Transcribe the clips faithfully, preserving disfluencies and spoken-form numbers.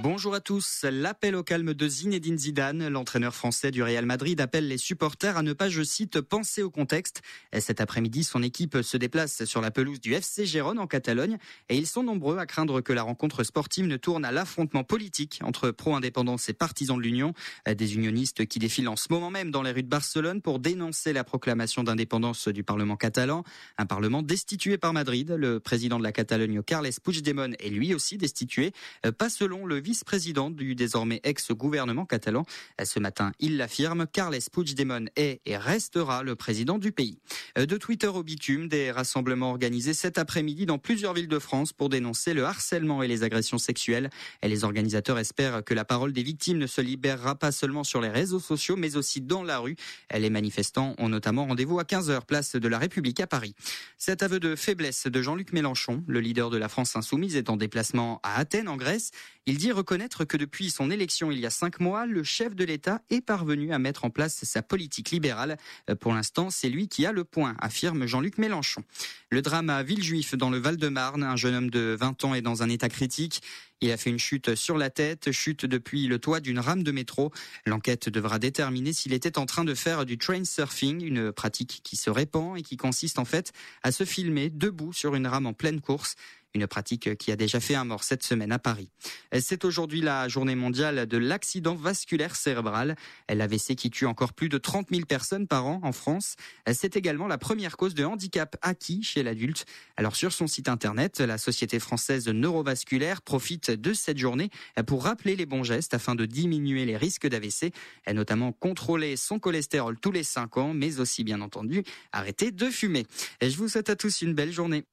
Bonjour à tous. L'appel au calme de Zinedine Zidane, l'entraîneur français du Real Madrid, appelle les supporters à ne pas, je cite, penser au contexte. Cet après-midi, son équipe se déplace sur la pelouse du F C Gérone en Catalogne et ils sont nombreux à craindre que la rencontre sportive ne tourne à l'affrontement politique entre pro-indépendance et partisans de l'Union. Des unionistes qui défilent en ce moment même dans les rues de Barcelone pour dénoncer la proclamation d'indépendance du Parlement catalan. Un Parlement destitué par Madrid. Le président de la Catalogne, Carles Puigdemont, est lui aussi destitué. Pas selon le vice-président du désormais ex-gouvernement catalan. Ce matin, il l'affirme, Carles Puigdemont est et restera le président du pays. De Twitter au bitume, des rassemblements organisés cet après-midi dans plusieurs villes de France pour dénoncer le harcèlement et les agressions sexuelles. Et les organisateurs espèrent que la parole des victimes ne se libérera pas seulement sur les réseaux sociaux, mais aussi dans la rue. Les manifestants ont notamment rendez-vous à quinze heures, place de la République à Paris. Cet aveu de faiblesse de Jean-Luc Mélenchon, le leader de la France insoumise, est en déplacement à Athènes, en Grèce. Il dit reconnaître que depuis son élection il y a cinq mois, le chef de l'État est parvenu à mettre en place sa politique libérale. Pour l'instant, c'est lui qui a le point, affirme Jean-Luc Mélenchon. Le drame à Villejuif dans le Val-de-Marne, un jeune homme de vingt ans est dans un état critique. Il a fait une chute sur la tête, chute depuis le toit d'une rame de métro. L'enquête devra déterminer s'il était en train de faire du train surfing, une pratique qui se répand et qui consiste en fait à se filmer debout sur une rame en pleine course. Une pratique qui a déjà fait un mort cette semaine à Paris. C'est aujourd'hui la journée mondiale de l'accident vasculaire cérébral. L'A V C qui tue encore plus de trente mille personnes par an en France. C'est également la première cause de handicap acquis chez l'adulte. Alors sur son site internet, la Société française neurovasculaire profite de cette journée pour rappeler les bons gestes afin de diminuer les risques d'A V C, et notamment contrôler son cholestérol tous les cinq ans, mais aussi bien entendu arrêter de fumer. Et je vous souhaite à tous une belle journée.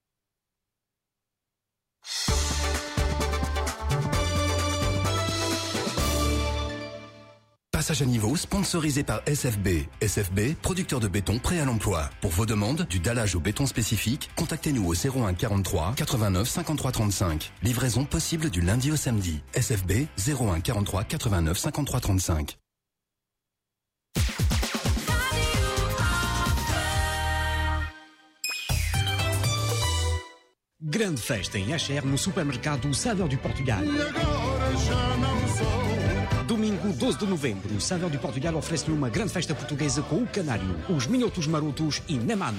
Passage à niveau sponsorisé par S F B. S F B, producteur de béton prêt à l'emploi. Pour vos demandes, du dallage au béton spécifique, contactez-nous au zéro un quarante-trois quatre-vingt-neuf cinquante-trois trente-cinq. Livraison possible du lundi au samedi. S F B, zéro un quarante-trois quatre-vingt-neuf cinquante-trois trente-cinq. Grande festa em Axer no supermercado Saveur du Portugal. Domingo doze de novembro, o Saveur du Portugal oferece-lhe uma grande festa portuguesa com o Canário, os Minhotos Marotos e Nemano.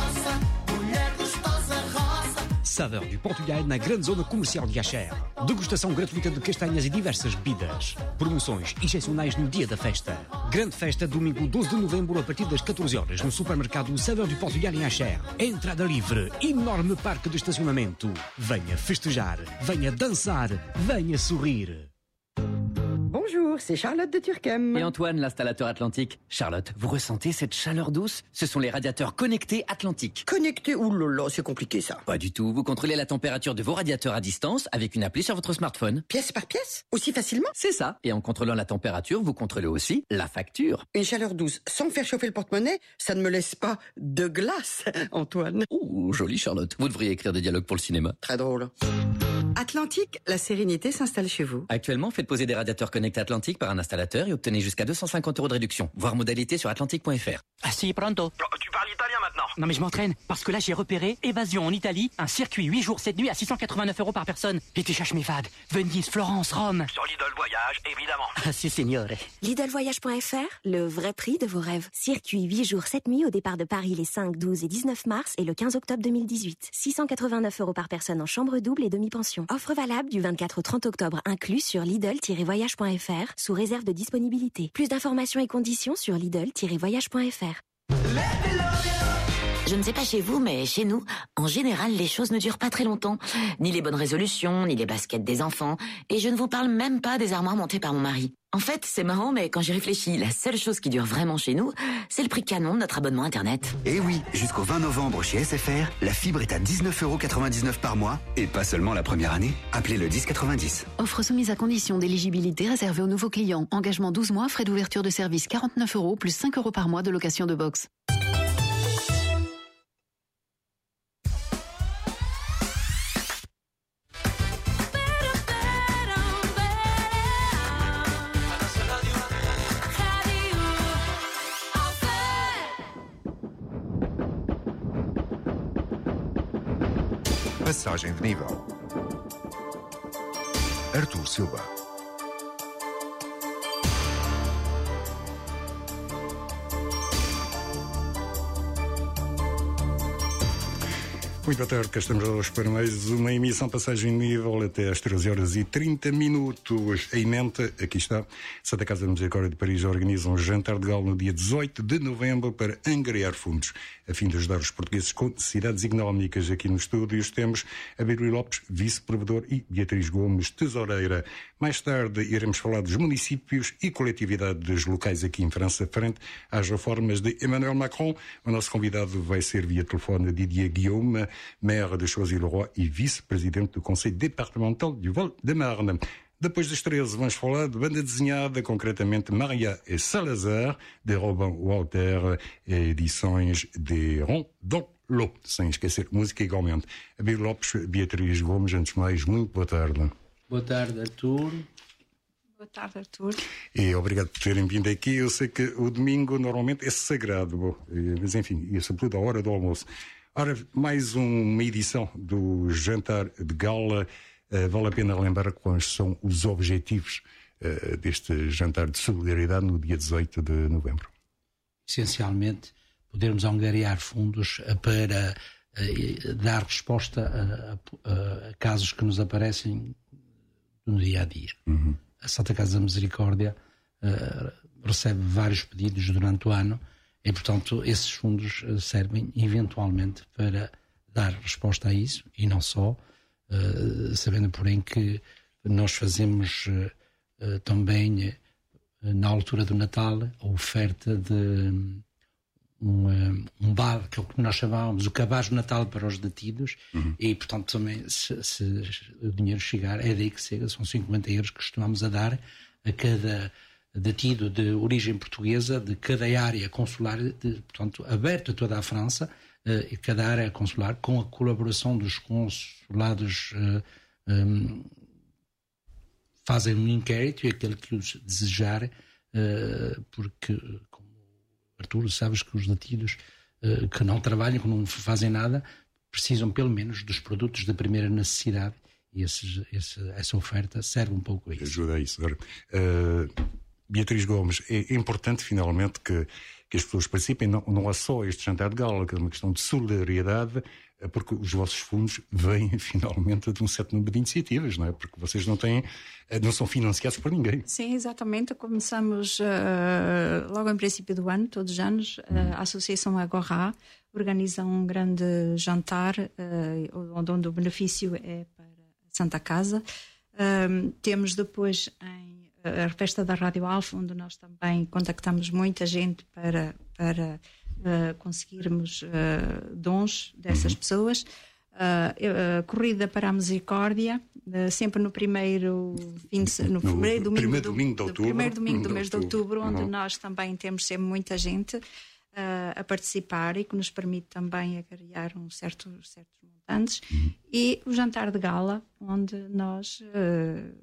Saveur du Portugal na grande zona comercial de Axer. Degustação gratuita de castanhas e diversas bebidas. Promoções excepcionais no dia da festa. Grande festa domingo doze de novembro a partir das catorze horas no supermercado Saveur du Portugal em Axer. Entrada livre, enorme parque de estacionamento. Venha festejar, venha dançar, venha sorrir. Bonjour, c'est Charlotte de Turquem. Et Antoine, l'installateur Atlantique. Charlotte, vous ressentez cette chaleur douce? Ce sont les radiateurs connectés Atlantique. Connecté? Ouh là là, c'est compliqué ça. Pas du tout, vous contrôlez la température de vos radiateurs à distance avec une appli sur votre smartphone. Pièce par pièce? Aussi facilement? C'est ça. Et en contrôlant la température, vous contrôlez aussi la facture. Une chaleur douce sans faire chauffer le porte-monnaie, ça ne me laisse pas de glace, Antoine. Ouh, jolie Charlotte. Vous devriez écrire des dialogues pour le cinéma. Très drôle. Atlantique, la sérénité s'installe chez vous. Actuellement, faites poser des radiateurs connectés Atlantique par un installateur et obtenez jusqu'à deux cent cinquante euros de réduction. Voir modalité sur atlantique point f r. Ah si, pronto. Oh, tu parles italien maintenant? Non mais je m'entraîne, parce que là j'ai repéré Évasion en Italie, un circuit huit jours sept nuits à six cent quatre-vingt-neuf euros par personne. Et tu cherches mes fades. Venise, Florence, Rome. Sur Lidl Voyage, évidemment. Ah si, signore. Lidl Voyage point f r, le vrai prix de vos rêves. Circuit huit jours sept nuits au départ de Paris les cinq, douze et dix-neuf mars et le quinze octobre deux mille dix-huit. six cent quatre-vingt-neuf euros par personne en chambre double et demi-pension. Offre valable du vingt-quatre au trente octobre inclus sur lidl tiret voyage point f r sous réserve de disponibilité. Plus d'informations et conditions sur lidl tiret voyage point f r. Je ne sais pas chez vous, mais chez nous, en général, les choses ne durent pas très longtemps. Ni les bonnes résolutions, ni les baskets des enfants. Et je ne vous parle même pas des armoires montées par mon mari. En fait, c'est marrant, mais quand j'y réfléchis, la seule chose qui dure vraiment chez nous, c'est le prix canon de notre abonnement Internet. Et oui, jusqu'au vingt novembre chez S F R, la fibre est à dix-neuf euros quatre-vingt-dix-neuf par mois, et pas seulement la première année. Appelez le dix quatre-vingt-dix. Offre soumise à condition d'éligibilité réservée aux nouveaux clients. Engagement douze mois, frais d'ouverture de service quarante-neuf euros, plus cinq euros par mois de location de box. Passagem de nível. Artur Silva. Muito boa tarde, cá estamos hoje para mais uma emissão Passagem Nível até às treze horas e trinta minutos. Em mente, aqui está, Santa Casa da Misericórdia de Paris organiza um jantar de gala no dia dezoito de novembro para angariar fundos, a fim de ajudar os portugueses com necessidades económicas. Aqui nos estúdios temos Abílio Lopes, vice-provedor, e Beatriz Gomes, tesoureira. Mais tarde iremos falar dos municípios e coletividades locais aqui em França, frente às reformas de Emmanuel Macron. O nosso convidado vai ser via telefone Didier Guillaume, maire de Choisy-le-Roi e vice-presidente do Conselho Departamental du Val-de-Marne. Depois das treze, vamos falar de banda desenhada, concretamente Maria e Salazar, de Robin Walter, edições de Rondon-Lot, sem esquecer música igualmente. Abílio Lopes, Beatriz Gomes, antes de mais, muito boa tarde. Boa tarde, Artur. Boa tarde, Artur. E obrigado por terem vindo aqui. Eu sei que o domingo normalmente é sagrado, mas enfim, e sobretudo a hora do almoço. Ora, mais uma edição do Jantar de Gala. Uh, vale a pena lembrar quais são os objetivos uh, deste jantar de solidariedade no dia dezoito de novembro. Essencialmente, podermos angariar fundos para uh, dar resposta a, a, a casos que nos aparecem no dia a dia. Uhum. A Santa Casa da Misericórdia uh, recebe vários pedidos durante o ano. E, portanto, esses fundos servem eventualmente para dar resposta a isso, e não só, uh, sabendo, porém, que nós fazemos uh, uh, também, uh, na altura do Natal, a oferta de um, um, um bar, que é o que nós chamávamos o cabaz de Natal para os detidos, uhum. E, portanto, também, se, se o dinheiro chegar, é daí que chega, são cinquenta euros que costumamos a dar a cada detido de origem portuguesa de cada área consular, de, portanto, aberta a toda a França, uh, e cada área consular, com a colaboração dos consulados, uh, um, fazem um inquérito, e aquele que os desejar, uh, porque, como Arturo, sabes que os detidos uh, que não trabalham, que não fazem nada, precisam pelo menos dos produtos de primeira necessidade, e esses, esse, essa oferta serve um pouco a isso. Ajuda a isso. Uh... Beatriz Gomes, é importante finalmente que, que as pessoas participem, não, não é só este jantar de gala, que é uma questão de solidariedade, porque os vossos fundos vêm finalmente de um certo número de iniciativas, não é? Porque vocês não têm, não são financiados por ninguém. Sim, exatamente. Começamos uh, logo em princípio do ano, todos os anos, uh, a Associação Agora organiza um grande jantar, uh, onde o benefício é para a Santa Casa. Uh, temos depois em a Festa da Rádio Alfa, onde nós também contactamos muita gente para, para uh, conseguirmos uh, dons dessas uhum. pessoas. Uh, a Corrida para a Misericórdia, uh, sempre no primeiro, fim de, no primeiro domingo, primeiro do, domingo de outubro, do, primeiro domingo do de mês de outubro, onde uhum. nós também temos sempre muita gente uh, a participar, e que nos permite também agregar um certo, certos montantes. Uhum. E o jantar de gala, onde nós Uh,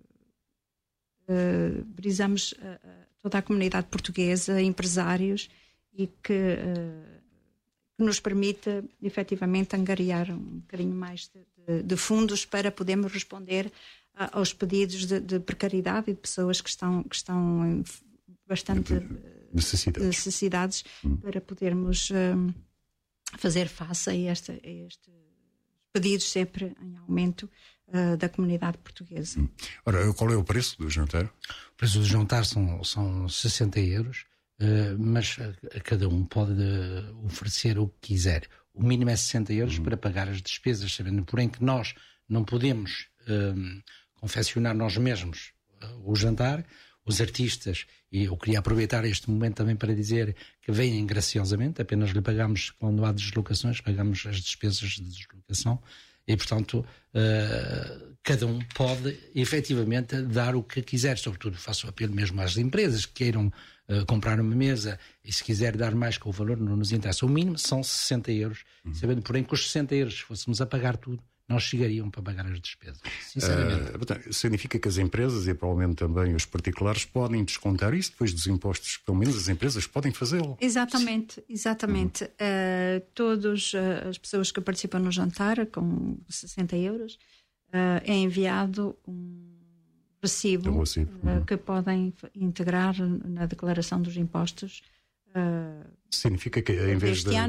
Uh, brisamos uh, toda a comunidade portuguesa, empresários, e que, uh, que nos permite efetivamente angariar um bocadinho mais de, de, de fundos para podermos responder uh, aos pedidos de, de precariedade e de pessoas que estão, que estão em bastante necessidades, necessidades hum. para podermos uh, fazer face a, esta, a estes pedidos sempre em aumento Uh, da comunidade portuguesa. Hum. Ora, qual é o preço do jantar? O preço do jantar são, são sessenta euros, uh, mas a, a cada um pode uh, oferecer o que quiser. O mínimo é sessenta euros hum. para pagar as despesas, sabendo, porém, que nós não podemos uh, confeccionar nós mesmos uh, o jantar. Os artistas, e eu queria aproveitar este momento também para dizer que vêm graciosamente, apenas lhe pagamos, quando há deslocações, pagamos as despesas de deslocação. E, portanto, uh, cada um pode, efetivamente, dar o que quiser. Sobretudo, faço apelo mesmo às empresas que queiram uh, comprar uma mesa, e se quiser dar mais que o valor, não nos interessa. O mínimo são sessenta euros, uhum. sabendo, porém, que os sessenta euros, se fôssemos a pagar tudo, não chegariam para pagar as despesas, sinceramente. Uh, portanto, significa que as empresas, e provavelmente também os particulares, podem descontar isso depois dos impostos. Pelo menos as empresas podem fazê-lo. Exatamente, exatamente. Uhum. Uh, todas uh, as pessoas que participam no jantar, com sessenta euros, uh, é enviado um recibo, um recibo. Uh, uhum. que podem integrar na declaração dos impostos. Uh, significa que, em vez este de... ano,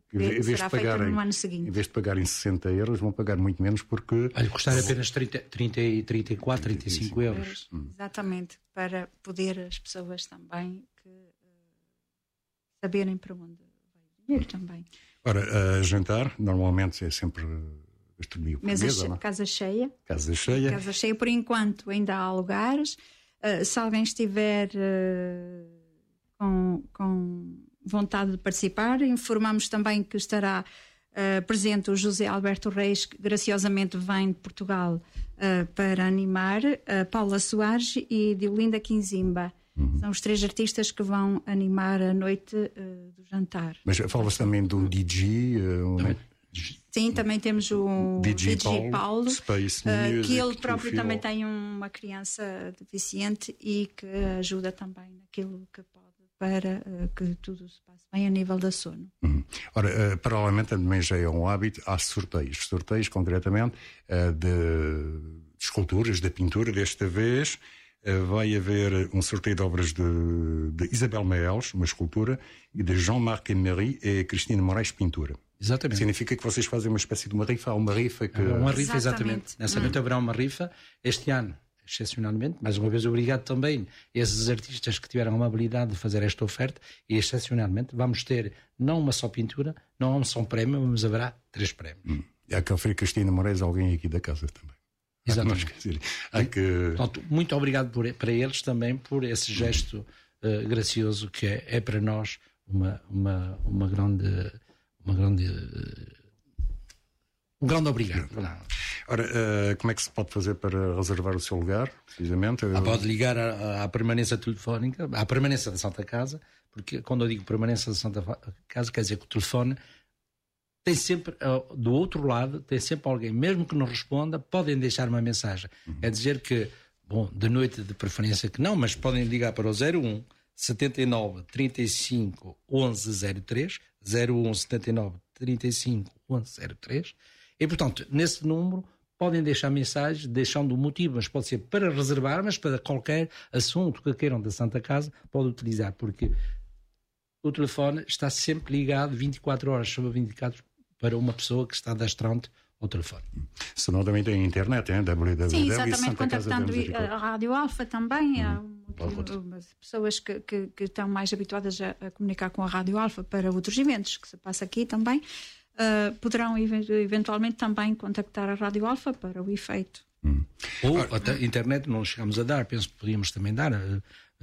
que será feita no ano seguinte. Em vez de pagarem sessenta euros, vão pagar muito menos porque... Vai custar apenas trinta, trinta, trinta e quatro, trinta e cinco euros. Hum. Exatamente, para poder as pessoas também que, uh, saberem para onde vai o dinheiro também. Ora, a jantar, normalmente é sempre gastronomia portuguesa, mesa, não? Casa cheia. Casa cheia. Casa cheia, por enquanto ainda há lugares. Uh, se alguém estiver uh, com... com vontade de participar, informamos também que estará uh, presente o José Alberto Reis, que graciosamente vem de Portugal uh, para animar, uh, Paula Soares e Diolinda Quinzimba. Uhum. São os três artistas que vão animar a noite uh, do jantar. Mas fala-se também do D J... Uh, um... Sim, também temos o D J, D J Paulo, Paulo Space uh, Music, que ele próprio também tem uma criança deficiente e que ajuda também naquilo que pode para uh, que tudo se passe bem a nível da sono. Uhum. Ora, uh, paralelamente também já é um hábito, há sorteios. Sorteios, concretamente, uh, de, de esculturas, de pintura. Desta vez uh, vai haver um sorteio de obras de, de Isabel Meels, uma escultura, e de Jean-Marc Emery e Cristina Moraes, pintura. Exatamente. Significa que vocês fazem uma espécie de uma rifa. Há uma rifa que... Há uma rifa, exatamente. exatamente. Nessa hum. noite haverá uma rifa. Este ano, excepcionalmente, mais uma vez obrigado também a esses artistas que tiveram a amabilidade de fazer esta oferta, e excepcionalmente vamos ter não uma só pintura, não um só prémio, mas haverá três prémios. Hum. Há que oferecer Cristina Moraes, alguém aqui da casa também. Exatamente. Há que... Portanto, muito obrigado por, para eles também por esse gesto uh, gracioso que é, é para nós uma, uma, uma grande... Uma grande uh, um grande obrigado. Ora, uh, como é que se pode fazer para reservar o seu lugar, precisamente? Ah, pode ligar à, à permanência telefónica, à permanência da Santa Casa, porque quando eu digo permanência da Santa Casa, quer dizer que o telefone tem sempre, uh, do outro lado, tem sempre alguém, mesmo que não responda, podem deixar uma mensagem. Uhum. É dizer que, bom, de noite de preferência que não, mas podem ligar para o zero um setenta e nove trinta e cinco onze zero três, zero um setenta e nove trinta e cinco onze zero três, e portanto, nesse número podem deixar mensagens, deixando o motivo, mas pode ser para reservar, mas para qualquer assunto que queiram da Santa Casa, pode utilizar, porque o telefone está sempre ligado vinte e quatro horas sobre vinte e quatro para uma pessoa que está adestrante ao telefone. Se não, também tem internet, hein? w w w Sim, exatamente, contactando a Rádio Alfa também, hum. há pessoas que, que, que estão mais habituadas a, a comunicar com a Rádio Alfa para outros eventos que se passa aqui também. Uh, poderão eventualmente também contactar a Rádio Alfa para o efeito. Hum. Ou até a internet não chegamos a dar, penso que podíamos também dar, uh,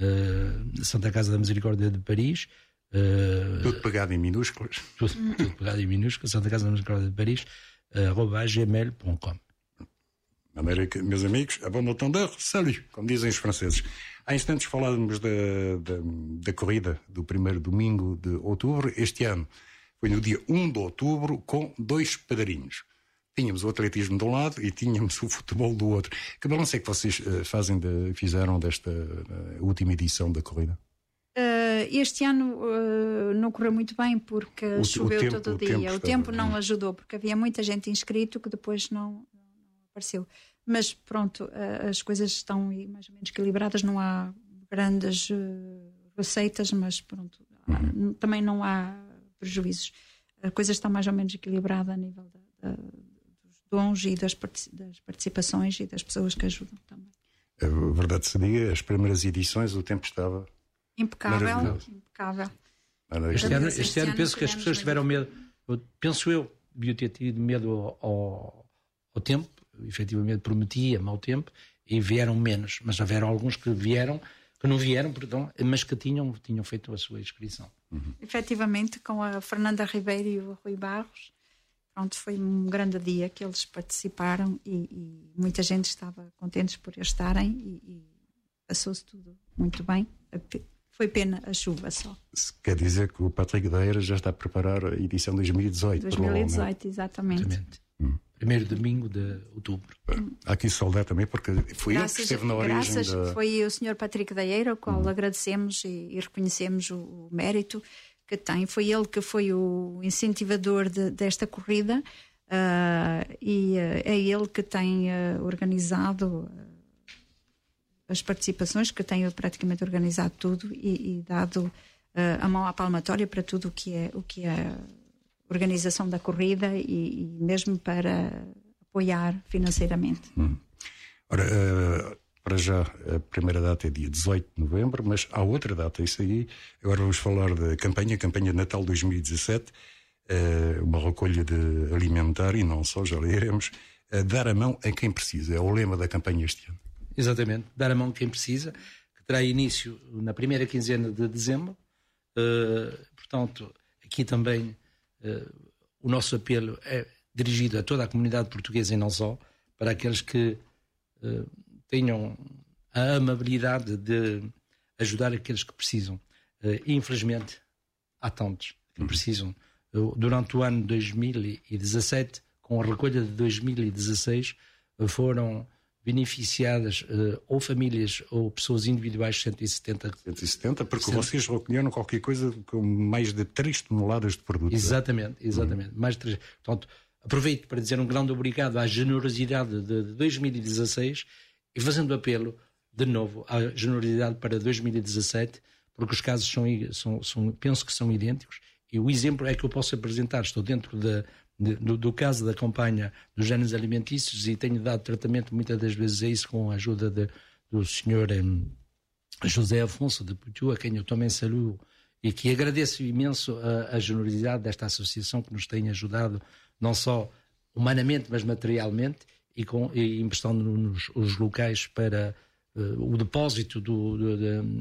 uh, Santa Casa da Misericórdia de Paris. Uh, tudo pegado em minúsculas. Tudo, tudo pegado em minúsculas, Santa Casa da Misericórdia de Paris, uh, arroba gmail ponto com. De maneira que, meus amigos, a bon entendeur, salut, como dizem os franceses. Há instantes falávamos da, da, da corrida do primeiro domingo de outubro. Este ano foi no dia um de outubro, com dois padrinhos. Tínhamos o atletismo de um lado e tínhamos o futebol do outro. Que balanço é que vocês uh, fazem de, fizeram desta uh, última edição da corrida? Uh, este ano uh, não correu muito bem porque o, choveu o tempo, todo o dia. O tempo, o estava, tempo não ajudou, porque havia muita gente inscrito que depois não, não apareceu. Mas pronto, uh, as coisas estão mais ou menos equilibradas, não há grandes uh, receitas, mas pronto, uhum. há, também não há prejuízos. A coisa está mais ou menos equilibrada a nível da, da, dos dons e das, das participações e das pessoas que ajudam também. A verdade se diga, as primeiras edições o tempo estava impecável. impecável. Este ano, este este ano penso que as pessoas tiveram medo, eu, penso eu, devia ter tido medo ao, ao tempo, efetivamente prometia mau tempo e vieram menos, mas houveram alguns que vieram, que não vieram, perdão, mas que tinham, tinham feito a sua inscrição. Uhum. Efetivamente, com a Fernanda Ribeiro e o Rui Barros, pronto, foi um grande dia que eles participaram e, e muita gente estava contentes por estarem e, e passou-se tudo muito bem. Foi pena a chuva só. Quer dizer que o Patrick Deira já está a preparar a edição dois mil e dezoito. dois mil e dezoito, exatamente. exatamente. Hum. Primeiro domingo de outubro. Hum. Há aqui saudar também, porque foi ele que esteve na origem. Graças, da... foi o senhor Patrick Deira, ao qual hum. agradecemos e, e reconhecemos o, o mérito que tem. Foi ele que foi o incentivador de, desta corrida uh, e uh, é ele que tem uh, organizado uh, as participações, que tem praticamente organizado tudo e, e dado uh, a mão à palmatória para tudo o que é, o que é organização da corrida e, e mesmo para apoiar financeiramente. Hum. Ora, uh, para já a primeira data é dia dezoito de novembro, mas há outra data, isso aí. Agora vamos falar da campanha, campanha de Natal dois mil e dezassete, uh, uma recolha de alimentar e não só, já leremos, uh, dar a mão a quem precisa, é o lema da campanha este ano. Exatamente, dar a mão a quem precisa, que terá início na primeira quinzena de dezembro. Uh, portanto, aqui também uh, o nosso apelo é dirigido a toda a comunidade portuguesa e não só, para aqueles que uh, tenham a amabilidade de ajudar aqueles que precisam. Uh, infelizmente, há tantos que precisam. Uh, durante o ano dois mil e dezassete, com a recolha de dois mil e dezasseis, uh, foram beneficiadas uh, ou famílias ou pessoas individuais cento e setenta. cento e setenta, porque cento... vocês recolheram qualquer coisa com mais de três toneladas de produtos. Exatamente, exatamente. Hum. Mais de três. Portanto, aproveito para dizer um grande obrigado à generosidade de dois mil e dezasseis e fazendo apelo de novo à generosidade para dois mil e dezassete, porque os casos são, são, são, penso que são idênticos, e o exemplo é que eu posso apresentar. Estou dentro da Do, do caso da campanha dos géneros alimentícios e tenho dado tratamento muitas das vezes a isso com a ajuda de, do senhor um, José Afonso de Putu, a quem eu também saludo e que agradeço imenso a, a generosidade desta associação que nos tem ajudado não só humanamente mas materialmente e, com, e emprestando nos os locais para uh, o depósito do, do,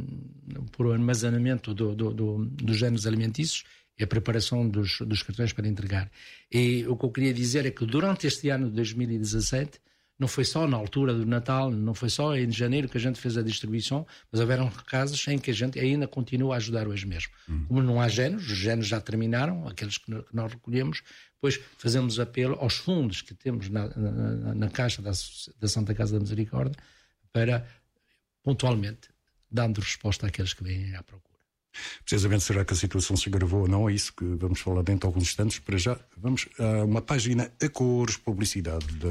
do, por armazenamento do, do, do, dos géneros alimentícios e a preparação dos, dos cartões para entregar. E o que eu queria dizer é que durante este ano de dois mil e dezassete, não foi só na altura do Natal, não foi só em janeiro que a gente fez a distribuição, mas houveram casos em que a gente ainda continua a ajudar hoje mesmo. Hum. Como não há géneros, os géneros já terminaram, aqueles que nós recolhemos, depois fazemos apelo aos fundos que temos na, na, na Caixa da, da Santa Casa da Misericórdia para, pontualmente, dando resposta àqueles que vêm à procura. Precisamente, será que a situação se agravou ou não? É isso que vamos falar dentro de alguns instantes. Para já, vamos a uma página a cores, publicidade da...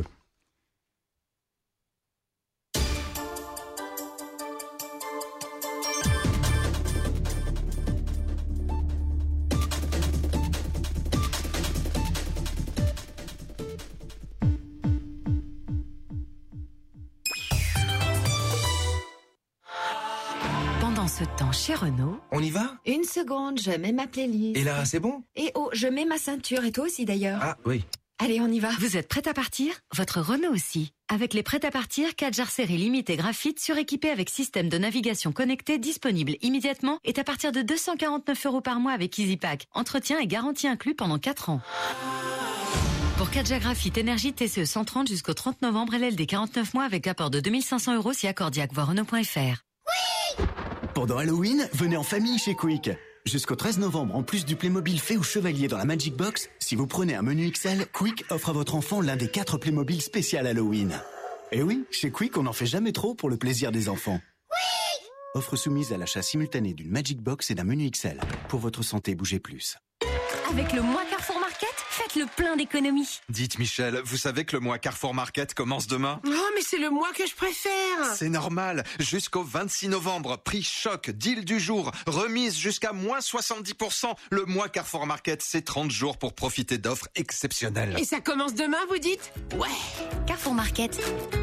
Ce temps chez Renault. On y va? Une seconde, je mets ma playlist. Et là, c'est bon? Et oh, je mets ma ceinture et toi aussi d'ailleurs. Ah oui. Allez, on y va. Vous êtes prêt à partir? Votre Renault aussi. Avec les prêts à partir, quatre jar série limitée graphite suréquipé avec système de navigation connecté disponible immédiatement est à partir de deux cent quarante-neuf euros par mois avec EasyPack. Entretien et garantie inclus pendant quatre ans. Pour quatre jar graphite énergie T C E cent trente jusqu'au trente novembre, L L D quarante-neuf mois avec apport de deux mille cinq cents euros si accordiaque. Voir Renault point F R. Oui! Pendant Halloween, venez en famille chez Quick. Jusqu'au treize novembre, en plus du Playmobil fait ou chevalier dans la Magic Box, si vous prenez un menu X L, Quick offre à votre enfant l'un des quatre Playmobil spécial Halloween. Et oui, chez Quick, on n'en fait jamais trop pour le plaisir des enfants. Oui! Offre soumise à l'achat simultané d'une Magic Box et d'un menu X L. Pour votre santé, bougez plus. Avec le mois Carrefour Market, faites le plein d'économies. Dites Michel, vous savez que le mois Carrefour Market commence demain? Oh, mais c'est le mois que je préfère. C'est normal. Jusqu'au vingt-six novembre, prix choc, deal du jour, remise jusqu'à moins soixante-dix pour cent. Le mois Carrefour Market, c'est trente jours pour profiter d'offres exceptionnelles. Et ça commence demain, vous dites? Ouais. Carrefour Market.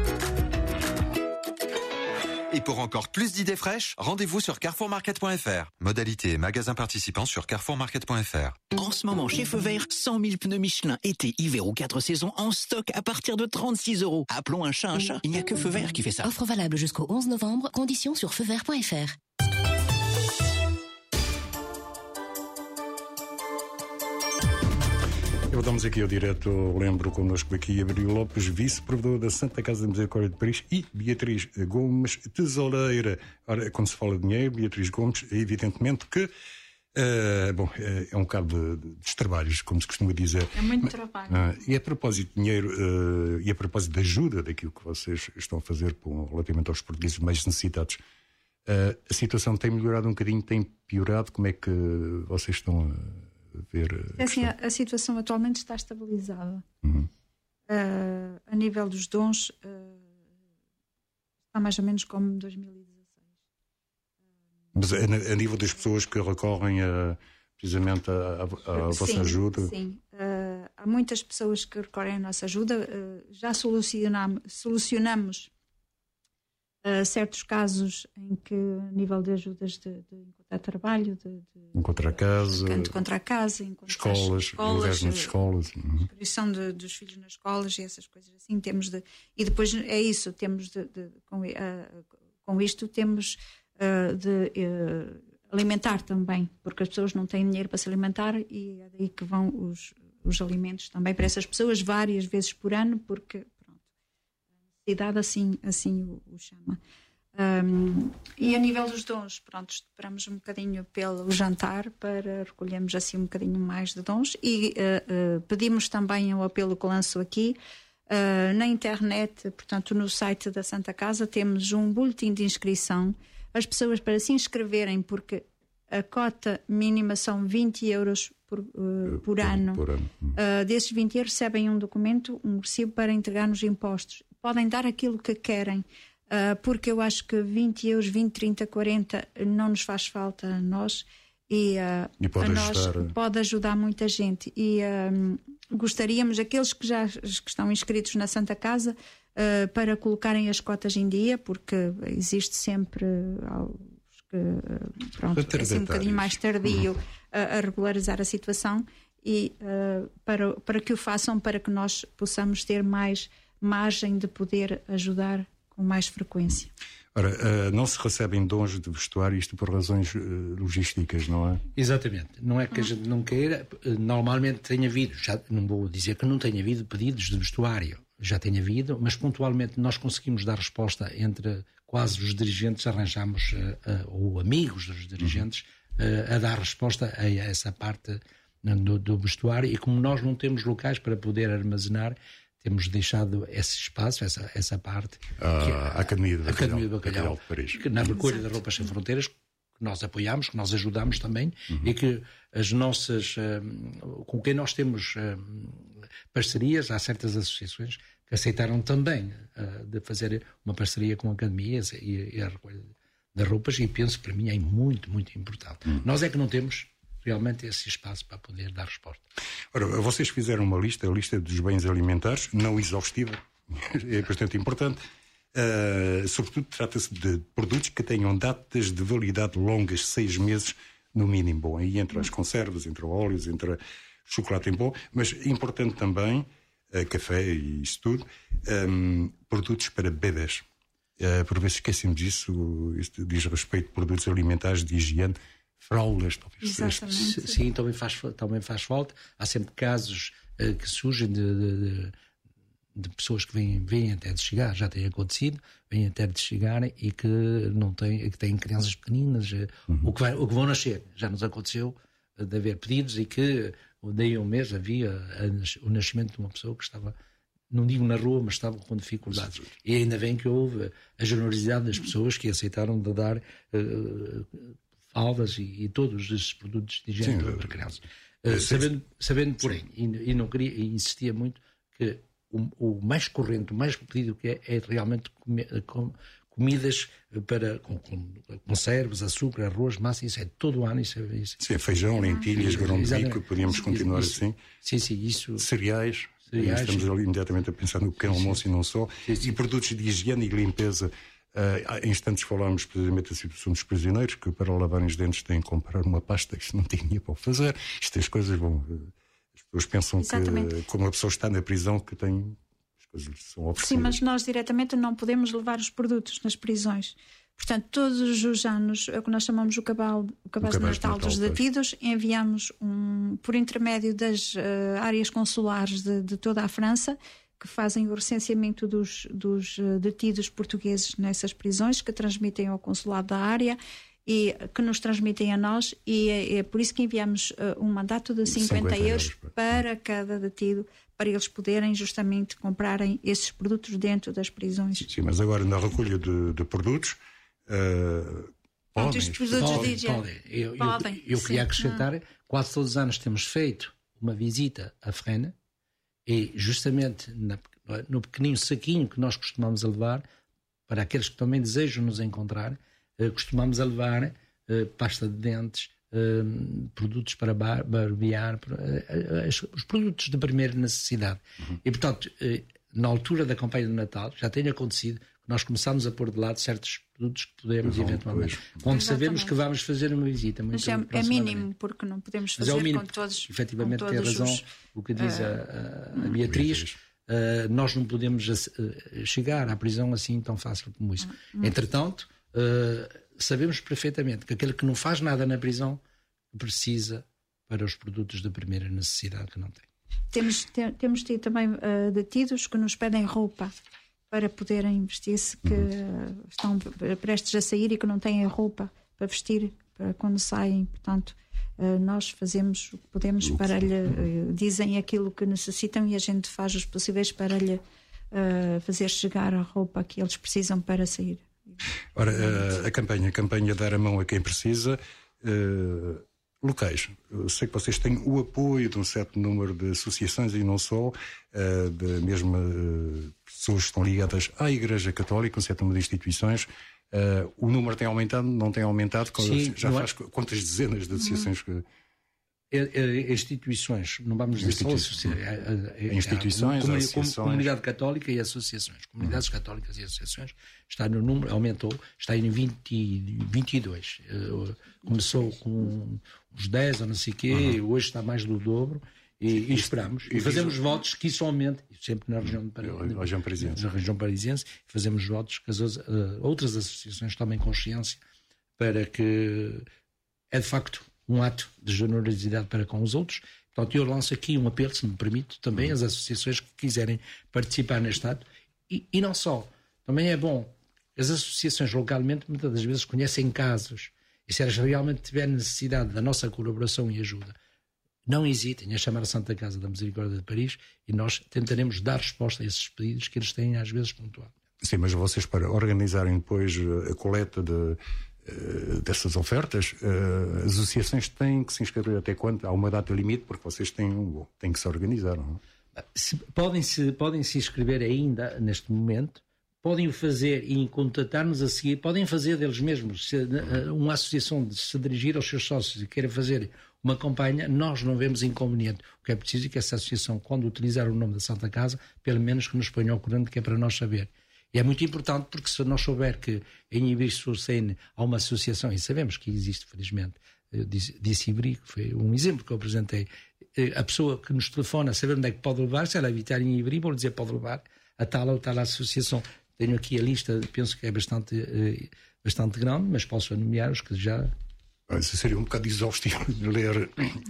Et pour encore plus d'idées fraîches, rendez-vous sur carrefour market point F R. Modalité et magasins participants sur carrefour market point F R. En ce moment, chez Feu Vert, cent mille pneus Michelin, été, hiver ou quatre saisons en stock à partir de trente-six euros. Appelons un chat un chat. Il n'y a que Feu Vert qui fait ça. Offre valable jusqu'au onze novembre. Conditions sur feu vert point F R. Voltamos aqui ao direto, lembro connosco aqui Abril Lopes, vice-provedor da Santa Casa da Misericórdia de Paris, e Beatriz Gomes, tesoureira. Ora, quando se fala de dinheiro, Beatriz Gomes, evidentemente que uh, bom, é um bocado de, de trabalhos, como se costuma dizer. É muito trabalho. Uh, e a propósito de dinheiro uh, e a propósito de ajuda daquilo que vocês estão a fazer com, relativamente aos portugueses mais necessitados, uh, a situação tem melhorado um bocadinho, tem piorado? Como é que vocês estão a ver? É assim, a, a situação atualmente está estabilizada. Uhum. Uh, a nível dos dons, uh, está mais ou menos como dois mil e dezasseis. Mas a, a nível das pessoas que recorrem a, por precisamente a, a, a vossa sim, ajuda? Sim, uh, há muitas pessoas que recorrem à nossa ajuda. Uh, já solucionamos, solucionamos uh, certos casos em que, a nível de ajudas de, de encontrar trabalho, de, de encontrar casa, de encontrar casa, encontrar escolas, escolas, nas escolas, inscrição de, dos filhos nas escolas e essas coisas assim. Temos de, e depois é isso, temos de, de com, uh, com isto temos uh, de uh, alimentar também, porque as pessoas não têm dinheiro para se alimentar e é daí que vão os, os alimentos também para essas pessoas várias vezes por ano, porque pronto, a necessidade assim, assim o, o chama. Um, e a nível dos dons, pronto, esperamos um bocadinho pelo jantar para recolhermos assim um bocadinho mais de dons e uh, uh, pedimos também o apelo que lanço aqui uh, na internet, portanto no site da Santa Casa temos um boletim de inscrição. As pessoas para se inscreverem, porque a cota mínima são vinte euros por, uh, por ano. Por ano. Uh, desses vinte euros recebem um documento, um recibo para entregar nos impostos. Podem dar aquilo que querem, uh, porque eu acho que vinte euros, vinte, trinta, quarenta não nos faz falta a nós e, uh, e pode, a nós ajudar. pode ajudar muita gente. E uh, gostaríamos, aqueles que já que estão inscritos na Santa Casa, Uh, para colocarem as cotas em dia, porque existe sempre uh, que uh, pronto, é assim um bocadinho mais tardio uh, a regularizar a situação e uh, para, para que o façam, para que nós possamos ter mais margem de poder ajudar com mais frequência. Ora, uh, não se recebem dons de vestuário, isto por razões uh, logísticas, não é? Exatamente. Não é que a gente não queira, normalmente tem havido, já não vou dizer que não tenha havido pedidos de vestuário, já tem havido, mas pontualmente nós conseguimos dar resposta entre quase os dirigentes, arranjamos, uh, uh, ou amigos dos dirigentes, uh, a dar resposta a essa parte do, do vestuário, e como nós não temos locais para poder armazenar, temos deixado esse espaço, essa, essa parte. Ah, que, a Academia do Bacalhau, Academia do Bacalhau, Bacalhau de Paris. Que na recolha das roupas sem fronteiras, que nós apoiamos, que nós ajudamos também, uhum. e que as nossas, um, com quem nós temos um, parcerias, há certas associações que aceitaram também uh, de fazer uma parceria com academias e, e a recolha das roupas, e penso que para mim é muito, muito importante. Uhum. Nós é que não temos realmente esse espaço para poder dar resposta. Ora, vocês fizeram uma lista, a lista dos bens alimentares, não exaustiva, é bastante importante. Uh, sobretudo trata-se de produtos que tenham datas de validade longas, seis meses no mínimo. Bom, aí entre as conservas, entre óleos, entre chocolate em pó, mas importante também, uh, café e isso tudo, um, produtos para bebês. Uh, por vezes esquecemos disso, isto diz respeito a produtos alimentares de higiene, fraldas, talvez. Exatamente. Sim, também faz, também faz falta. Há sempre casos uh, que surgem de, de, de, de pessoas que vêm, vêm até de chegar, já tem acontecido, vêm até de chegar e que não têm, que têm crianças pequeninas, uhum. o, que vai, o que vão nascer. Já nos aconteceu de haver pedidos e que daí a um mês havia a, o nascimento de uma pessoa que estava, não digo na rua, mas estava com dificuldades. E ainda bem que houve a generosidade das pessoas que aceitaram de dar uh, alvas e, e todos esses produtos de higiene Sim, para crianças. Uh, sabendo, sabendo, porém, e, e não queria, e insistia muito, que o, o mais corrente, o mais pedido que é, é realmente comi, com, comidas para, com, com conservas, açúcar, arroz, massa, isso é todo o ano. Isso, é, isso. Sim, feijão, lentilhas, grão de bico, podíamos continuar isso, assim. Sim, sim, isso. Cereais. Cereais. Estamos ali imediatamente a pensar no pequeno almoço e não só. Sim, sim. E produtos de higiene e limpeza. Uh, há instantes falámos precisamente da situação dos prisioneiros, que para lavarem os dentes têm que comprar uma pasta que não tem dinheiro para o fazer. Estas coisas vão. As pessoas pensam Exatamente. que, como a pessoa está na prisão, que tem. As coisas são oferecidas. Sim, mas nós diretamente não podemos levar os produtos nas prisões. Portanto, todos os anos, é o que nós chamamos o cabaz, o cabaz de Natal, Natal dos detidos, enviamos um, por intermédio das uh, áreas consulares de, de toda a França, que fazem o recenseamento dos, dos detidos portugueses nessas prisões, que transmitem ao consulado da área e que nos transmitem a nós, e é, é por isso que enviamos uh, um mandato de cinquenta euros para cada detido, para eles poderem justamente comprarem esses produtos dentro das prisões. Sim, mas agora na recolha de, de produtos uh, podem, os produtos podem, de podem. Eu, podem. eu, eu queria acrescentar, quase todos os anos temos feito uma visita à Frena, e justamente na, no pequenino saquinho que nós costumamos a levar, para aqueles que também desejam nos encontrar, eh, costumamos a levar eh, pasta de dentes, uh, produtos para bar, barbear, uh, os produtos de primeira necessidade. Uhum. E, portanto, uh, na altura da campanha de Natal, já tem acontecido que nós começámos a pôr de lado certos produtos que podemos uhum, eventualmente, pois. quando Exatamente. sabemos que vamos fazer uma visita. Muito Mas é, é mínimo, porque não podemos fazer é com todos. Efetivamente, com tem todos razão os, o que diz uh, a, a, a Beatriz. Uh, nós não podemos uh, chegar à prisão assim tão fácil como isso. Uhum. Entretanto, uh, sabemos perfeitamente que aquele que não faz nada na prisão precisa para os produtos de primeira necessidade que não tem. Temos, te, temos tido também uh, detidos que nos pedem roupa para poderem vestir-se, que uhum. estão prestes a sair e que não têm roupa para vestir para quando saem. Portanto, uh, nós fazemos o que podemos uhum. para lhe... Uh, dizem aquilo que necessitam e a gente faz os possíveis para lhe uh, fazer chegar a roupa que eles precisam para sair. Ora, uh, a campanha, a campanha Dar a Mão a Quem Precisa... Uh, locais. Eu sei que vocês têm o apoio de um certo número de associações e não só, uh, de mesmo uh, pessoas que estão ligadas à Igreja Católica, um certo número de instituições. Uh, o número tem aumentado, não tem aumentado? Sim, já faz é... quantas dezenas de associações que... Instituições, não vamos dizer só instituições, a, a, a, associações. Comunidade Católica e associações. Comunidades uhum. católicas e associações está no número, aumentou, está em vinte, vinte e dois. Uh, começou com uns dez ou não sei o quê, uhum. hoje está mais do dobro e, e, e esperamos. E, e fazemos e, votos que isso aumente, sempre na região, de, região parisiense. Na região parisiense, fazemos votos que as uh, outras associações tomem consciência para que é de facto um ato de generosidade para com os outros. Portanto, eu lanço aqui um apelo, se me permite, também às associações que quiserem participar neste ato. E, e não só. Também é bom. As associações localmente, muitas das vezes, conhecem casos. E se elas realmente tiverem necessidade da nossa colaboração e ajuda, não hesitem a chamar a Santa Casa da Misericórdia de Paris e nós tentaremos dar resposta a esses pedidos que eles têm às vezes pontuado. Sim, mas vocês, para organizarem depois a coleta de... dessas ofertas, as associações têm que se inscrever até quando? Há uma data limite, porque vocês têm, têm que se organizar, não é? Se, podem, se, podem se inscrever ainda neste momento, podem o fazer e contatar-nos a seguir, podem fazer deles mesmos. Se uma associação de se dirigir aos seus sócios e queira fazer uma campanha, nós não vemos inconveniente. O que é preciso é que essa associação, quando utilizar o nome da Santa Casa, pelo menos que nos ponha ao corrente, que é para nós saber. E é muito importante porque se nós souber que em Ibris-sur-Seine há uma associação, e sabemos que existe, felizmente, disse, disse Ibri, que foi um exemplo que eu apresentei, a pessoa que nos telefona a saber onde é que pode levar, se ela evitar em Ibri, vou dizer pode levar a tal ou tal associação. Tenho aqui a lista, penso que é bastante, bastante grande, mas posso nomear os que já... Isso seria um bocado exaustivo ler,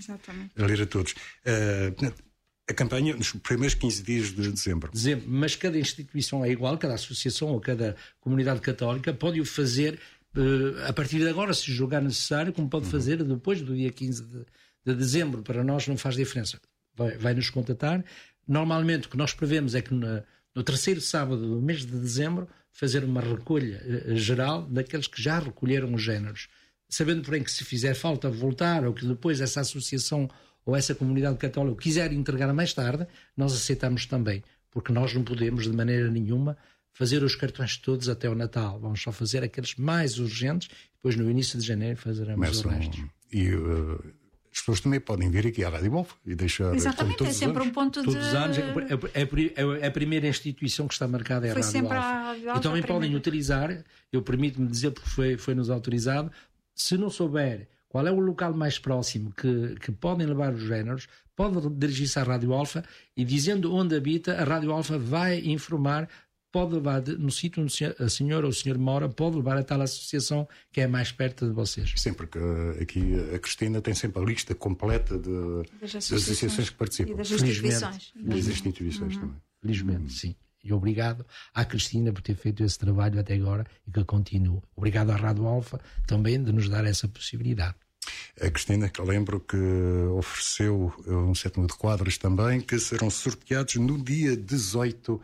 ler a todos. Uh, A campanha nos primeiros quinze dias de dezembro. dezembro. Mas cada instituição é igual, cada associação ou cada comunidade católica pode o fazer uh, a partir de agora, se julgar necessário, como pode uhum. fazer depois do dia quinze de, de dezembro. Para nós não faz diferença. Vai, vai nos contatar. Normalmente o que nós prevemos é que no, no terceiro sábado do mês de dezembro fazer uma recolha uh, geral daqueles que já recolheram os géneros. Sabendo, porém, que se fizer falta voltar ou que depois essa associação ou essa comunidade católica quiser entregar mais tarde, nós aceitamos também, porque nós não podemos de maneira nenhuma fazer os cartões todos até o Natal. Vamos só fazer aqueles mais urgentes, depois no início de janeiro fazeremos os restos. E uh, as pessoas também podem vir aqui à Rádio Wolf e deixar... Exatamente, é sempre um ponto de... Todos os anos, é, é, é a primeira instituição que está marcada é a Rádio Wolf. E também podem utilizar, eu permito-me dizer porque foi, foi nos autorizado, se não souber qual é o local mais próximo que, que podem levar os géneros, pode dirigir-se à Rádio Alfa e dizendo onde habita, a Rádio Alfa vai informar, pode levar de, no sítio onde a senhora ou o senhor mora, pode levar a tal associação que é mais perto de vocês. Sempre que aqui a Cristina tem sempre a lista completa de, das, associações. das associações que participam. E das instituições. E das instituições uhum. também. Felizmente, uhum. sim. E obrigado à Cristina por ter feito esse trabalho até agora e que continue. Obrigado à Rádio Alfa também de nos dar essa possibilidade. A Cristina, que eu lembro que ofereceu um certo número de quadros também, que serão sorteados no dia dezoito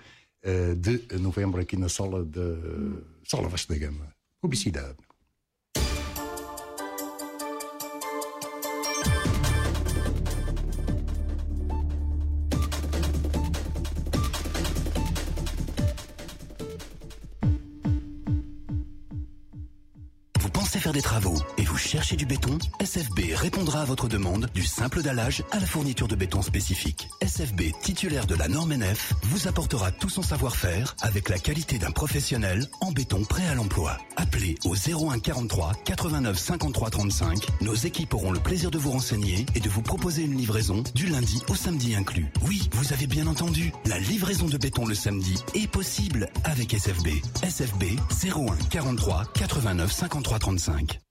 de novembro aqui na sala da Sala Vasco da Gama. Publicidade. faire des travaux et vous cherchez du béton, S F B répondra à votre demande du simple dallage à la fourniture de béton spécifique. S F B, titulaire de la norme N F, vous apportera tout son savoir-faire avec la qualité d'un professionnel en béton prêt à l'emploi. Appelez au zéro un quarante-trois quatre-vingt-neuf cinquante-trois trente-cinq. Nos équipes auront le plaisir de vous renseigner et de vous proposer une livraison du lundi au samedi inclus. Oui, vous avez bien entendu, la livraison de béton le samedi est possible avec S F B. S F B zéro un quarante-trois quatre-vingt-neuf cinquante-trois trente-cinq.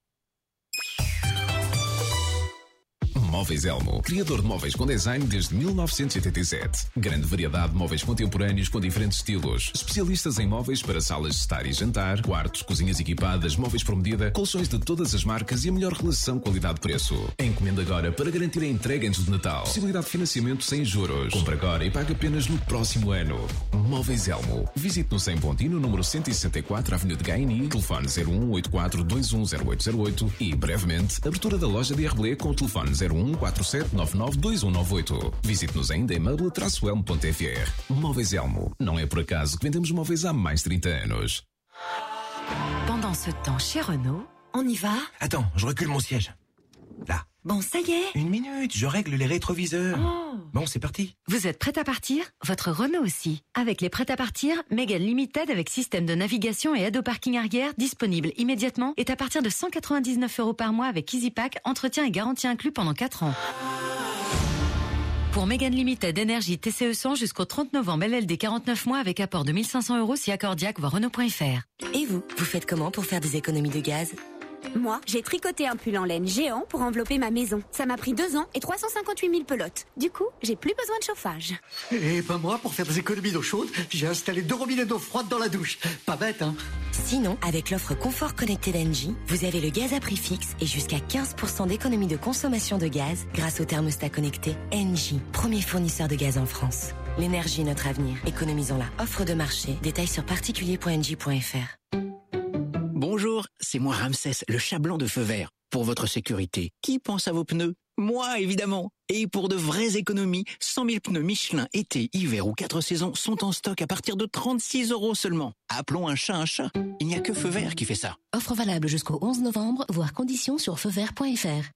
Móveis Elmo, criador de móveis com design desde mil novecentos e oitenta e sete. Grande variedade de móveis contemporâneos com diferentes estilos. Especialistas em móveis para salas de estar e jantar, quartos, cozinhas equipadas, móveis por medida, colchões de todas as marcas e a melhor relação qualidade-preço. Encomenda agora para garantir a entrega antes de Natal. Possibilidade de financiamento sem juros. Compre agora e pague apenas no próximo ano. Móveis Elmo. Visite-nos em Pontino, número cento e sessenta e quatro, Avenida de Gaini, telefone zero um oito quatro dois um zero oito zero oito e, brevemente, abertura da loja de R B L com o telefone zero um quatro sete nove nove dois um nove oito. Visite-nos ainda em meuble traço elmo ponto f r. Móveis Elmo. Não é por acaso que vendemos móveis há mais de trinta anos. Pendant ce temps, chez Renault, on y va? Attends, je recule mon siège. Là. Bon, ça y est. Une minute, je règle les rétroviseurs. Oh. Bon, c'est parti. Vous êtes prêt à partir? Votre Renault aussi. Avec les prêts à partir, Mégane Limited avec système de navigation et aide au parking arrière disponible immédiatement est à partir de cent quatre-vingt-dix-neuf euros par mois avec EasyPack, entretien et garantie inclus pendant quatre ans. Pour Mégane Limited Énergie T C E cent jusqu'au trente novembre, L L D quarante-neuf mois avec apport de mille cinq cents euros si accordiaque, voir Renault point F R. Et vous, vous faites comment pour faire des économies de gaz? Moi, j'ai tricoté un pull en laine géant pour envelopper ma maison. Ça m'a pris deux ans et trois cent cinquante-huit mille pelotes. Du coup, j'ai plus besoin de chauffage. Et ben moi, pour faire des économies d'eau chaude, j'ai installé deux robinets d'eau froide dans la douche. Pas bête, hein? Sinon, avec l'offre Confort Connecté d'Engie, vous avez le gaz à prix fixe et jusqu'à quinze pour cent d'économie de consommation de gaz grâce au thermostat connecté. Engie, premier fournisseur de gaz en France. L'énergie est notre avenir. Économisons-la. Offre de marché. Détails sur particulier point engie point f r. Bonjour, c'est moi Ramsès, le chat blanc de Feu Vert. Pour votre sécurité, qui pense à vos pneus? Moi, évidemment. Et pour de vraies économies, cent mille pneus Michelin été, hiver ou quatre saisons sont en stock à partir de trente-six euros seulement. Appelons un chat un chat. Il n'y a que Feu Vert qui fait ça. Offre valable jusqu'au onze novembre, voire conditions sur feu vert point f r.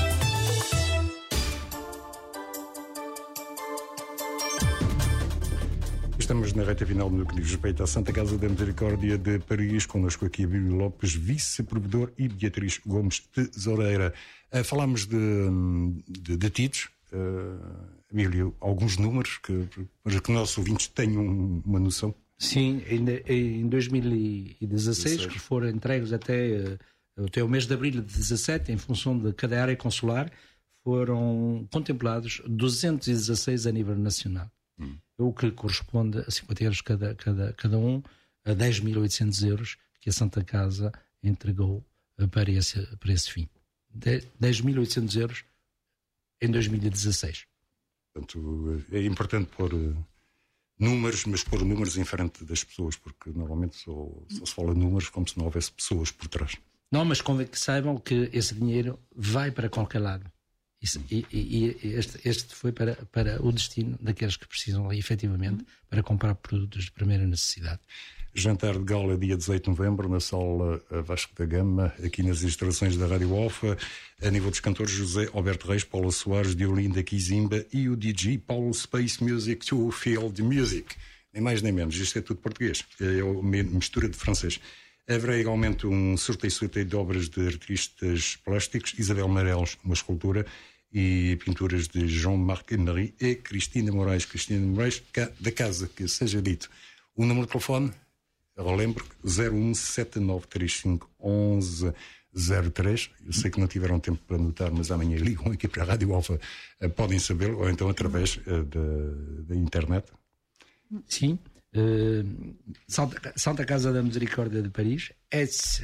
Estamos na reta final no que diz respeito à Santa Casa da Misericórdia de Paris, connosco aqui Abílio Lopes, vice-provedor, e Beatriz Gomes Tesoureira. Uh, falámos de, de, de títulos, uh, Abílio, alguns números que, para que nossos ouvintes tenham uma noção. Sim, em, em dois mil e dezasseis, que foram entregues até, até o mês de abril de dezassete, em função de cada área consular, foram contemplados duzentos e dezasseis a nível nacional. Hum. O que corresponde a cinquenta euros cada, cada, cada um, a dez mil e oitocentos euros que a Santa Casa entregou para esse, para esse fim. dez mil e oitocentos euros em dois mil e dezasseis. Portanto, é importante pôr uh, números, mas pôr números em frente das pessoas, porque normalmente só, só se fala de números como se não houvesse pessoas por trás. Não, mas convém que saibam que esse dinheiro vai para qualquer lado. Isso, e e este, este foi para, para o destino daqueles que precisam efetivamente para comprar produtos de primeira necessidade. Jantar de gala dia dezoito de novembro na sala Vasco da Gama, aqui nas instalações da Rádio Alfa, a nível dos cantores José Alberto Reis, Paula Soares, Diolinda Kizimba e o D J Paulo Space Music to Field Music. Nem mais nem menos, isto é tudo português, é uma mistura de francês. Haverá igualmente um sorteio sorteio de obras de artistas plásticos, Isabel Marelos, uma escultura, e pinturas de Jean-Marc Emery e Cristina Moraes. Cristina Moraes, cá da casa, que seja dito. O número de telefone, relembro, zero um sete nove três cinco um um zero três. Eu sei que não tiveram tempo para anotar, mas amanhã ligam aqui para a Rádio Alfa, podem sabê-lo, ou então através da, da internet. Sim. Uh, Santa, Santa Casa da Misericórdia de Paris, S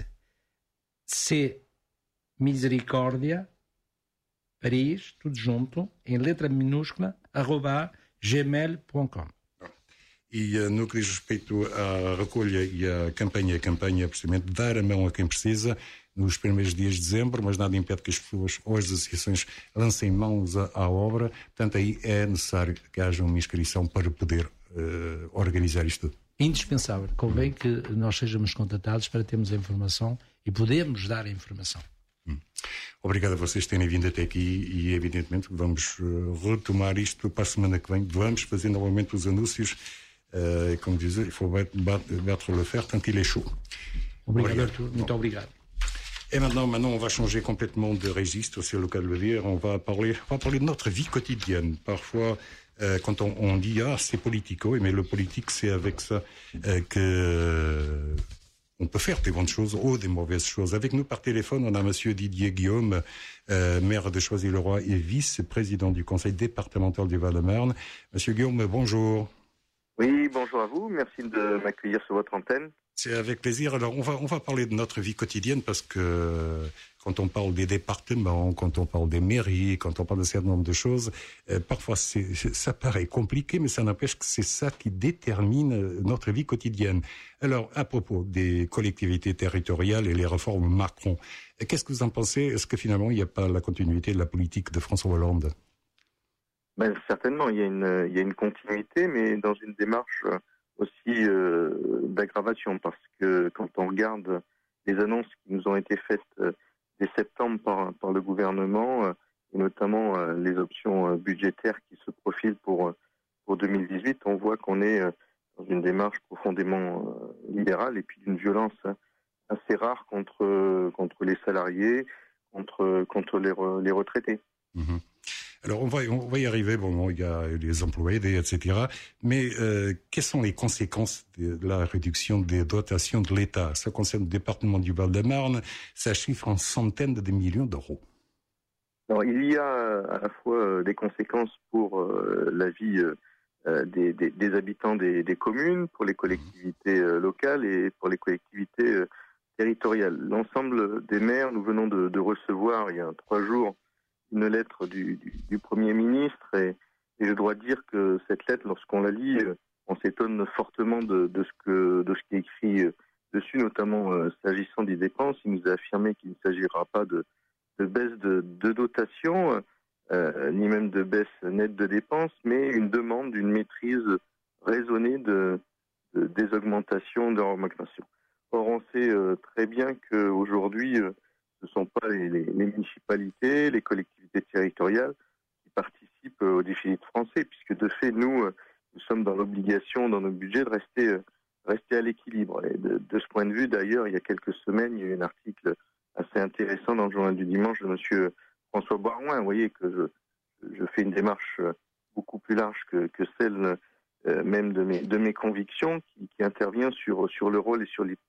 C Misericórdia Paris, tudo junto, em letra minúscula, arroba gmail ponto com. E uh, no que diz respeito à recolha e à campanha, a campanha é precisamente dar a mão a quem precisa nos primeiros dias de dezembro, mas nada impede que as pessoas ou as associações lancem mãos à, à obra. Portanto, aí é necessário que haja uma inscrição para poder uh, organizar isto tudo. Indispensável. Convém que nós sejamos contatados para termos a informação e podemos dar a informação. Hum. Obrigado a vocês terem vindo até aqui e evidentemente vamos uh, retomar isto para a semana que vem. Vamos fazer novamente os anúncios. Uh, comme je disais, il faut battre le fer tant qu'il est chaud. Obrigado, Arthur. Muito obrigado. Et maintenant, maintenant, on va changer complètement de registre, c'est le cas de le dire. On va parler, on va parler de notre vie quotidienne. Parfois, euh, quand on, on dit ah c'est politico, mais le politique c'est avec ça euh, que euh, on peut faire des bonnes choses ou des mauvaises choses. Avec nous par téléphone, on a Monsieur Didier Guillaume, euh, maire de Choisy-le-Roi et vice-président du conseil départemental du Val-de-Marne. Monsieur Guillaume, bonjour. Oui, bonjour à vous. Merci de m'accueillir sur votre antenne. C'est avec plaisir. Alors, on va, on va parler de notre vie quotidienne parce que quand on parle des départements, quand on parle des mairies, quand on parle de certain nombre de choses, euh, parfois c'est, ça paraît compliqué, mais ça n'empêche que c'est ça qui détermine notre vie quotidienne. Alors, à propos des collectivités territoriales et les réformes Macron, qu'est-ce que vous en pensez? Est-ce que finalement, il n'y a pas la continuité de la politique de François Hollande? Ben, certainement, il y a une, il y a une continuité, mais dans une démarche aussi euh, d'aggravation, parce que quand on regarde les annonces qui nous ont été faites euh, dès septembre par, par le gouvernement, euh, et notamment euh, les options euh, budgétaires qui se profilent pour, pour deux mille dix-huit, on voit qu'on est euh, dans une démarche profondément euh, libérale et puis d'une violence hein, assez rare contre, contre les salariés, contre, contre les, re, les retraités. Mmh. Alors, on va, on va y arriver. Bon, il y a les employés, et cetera. Mais euh, quelles sont les conséquences de la réduction des dotations de l'État? Ça concerne le département du Val-de-Marne. Ça chiffre en centaines de millions d'euros. Alors, il y a à la fois des conséquences pour euh, la vie euh, des, des, des habitants des, des communes, pour les collectivités euh, locales et pour les collectivités euh, territoriales. L'ensemble des maires, nous venons de, de recevoir il y a trois jours une lettre du, du, du Premier ministre et, et je dois dire que cette lettre, lorsqu'on la lit, on s'étonne fortement de, de, ce, que, de ce qui est écrit dessus, notamment euh, s'agissant des dépenses. Il nous a affirmé qu'il ne s'agira pas de, de baisse de, de dotation, euh, ni même de baisse nette de dépenses, mais une demande d'une maîtrise raisonnée de, de, des augmentations, de augmentations. Or, on sait euh, très bien qu'aujourd'hui, euh, ce ne sont pas les, les, les municipalités, les collectivités territoriales qui participent au déficit français, puisque de fait, nous, nous sommes dans l'obligation, dans nos budgets, de rester, rester à l'équilibre. Et de, de ce point de vue, d'ailleurs, il y a quelques semaines, il y a eu un article assez intéressant dans le journal du dimanche de M. François Barouin. Vous voyez que je, je fais une démarche beaucoup plus large que, que celle euh, même de mes, de mes convictions, qui, qui intervient sur, sur le rôle et sur, les,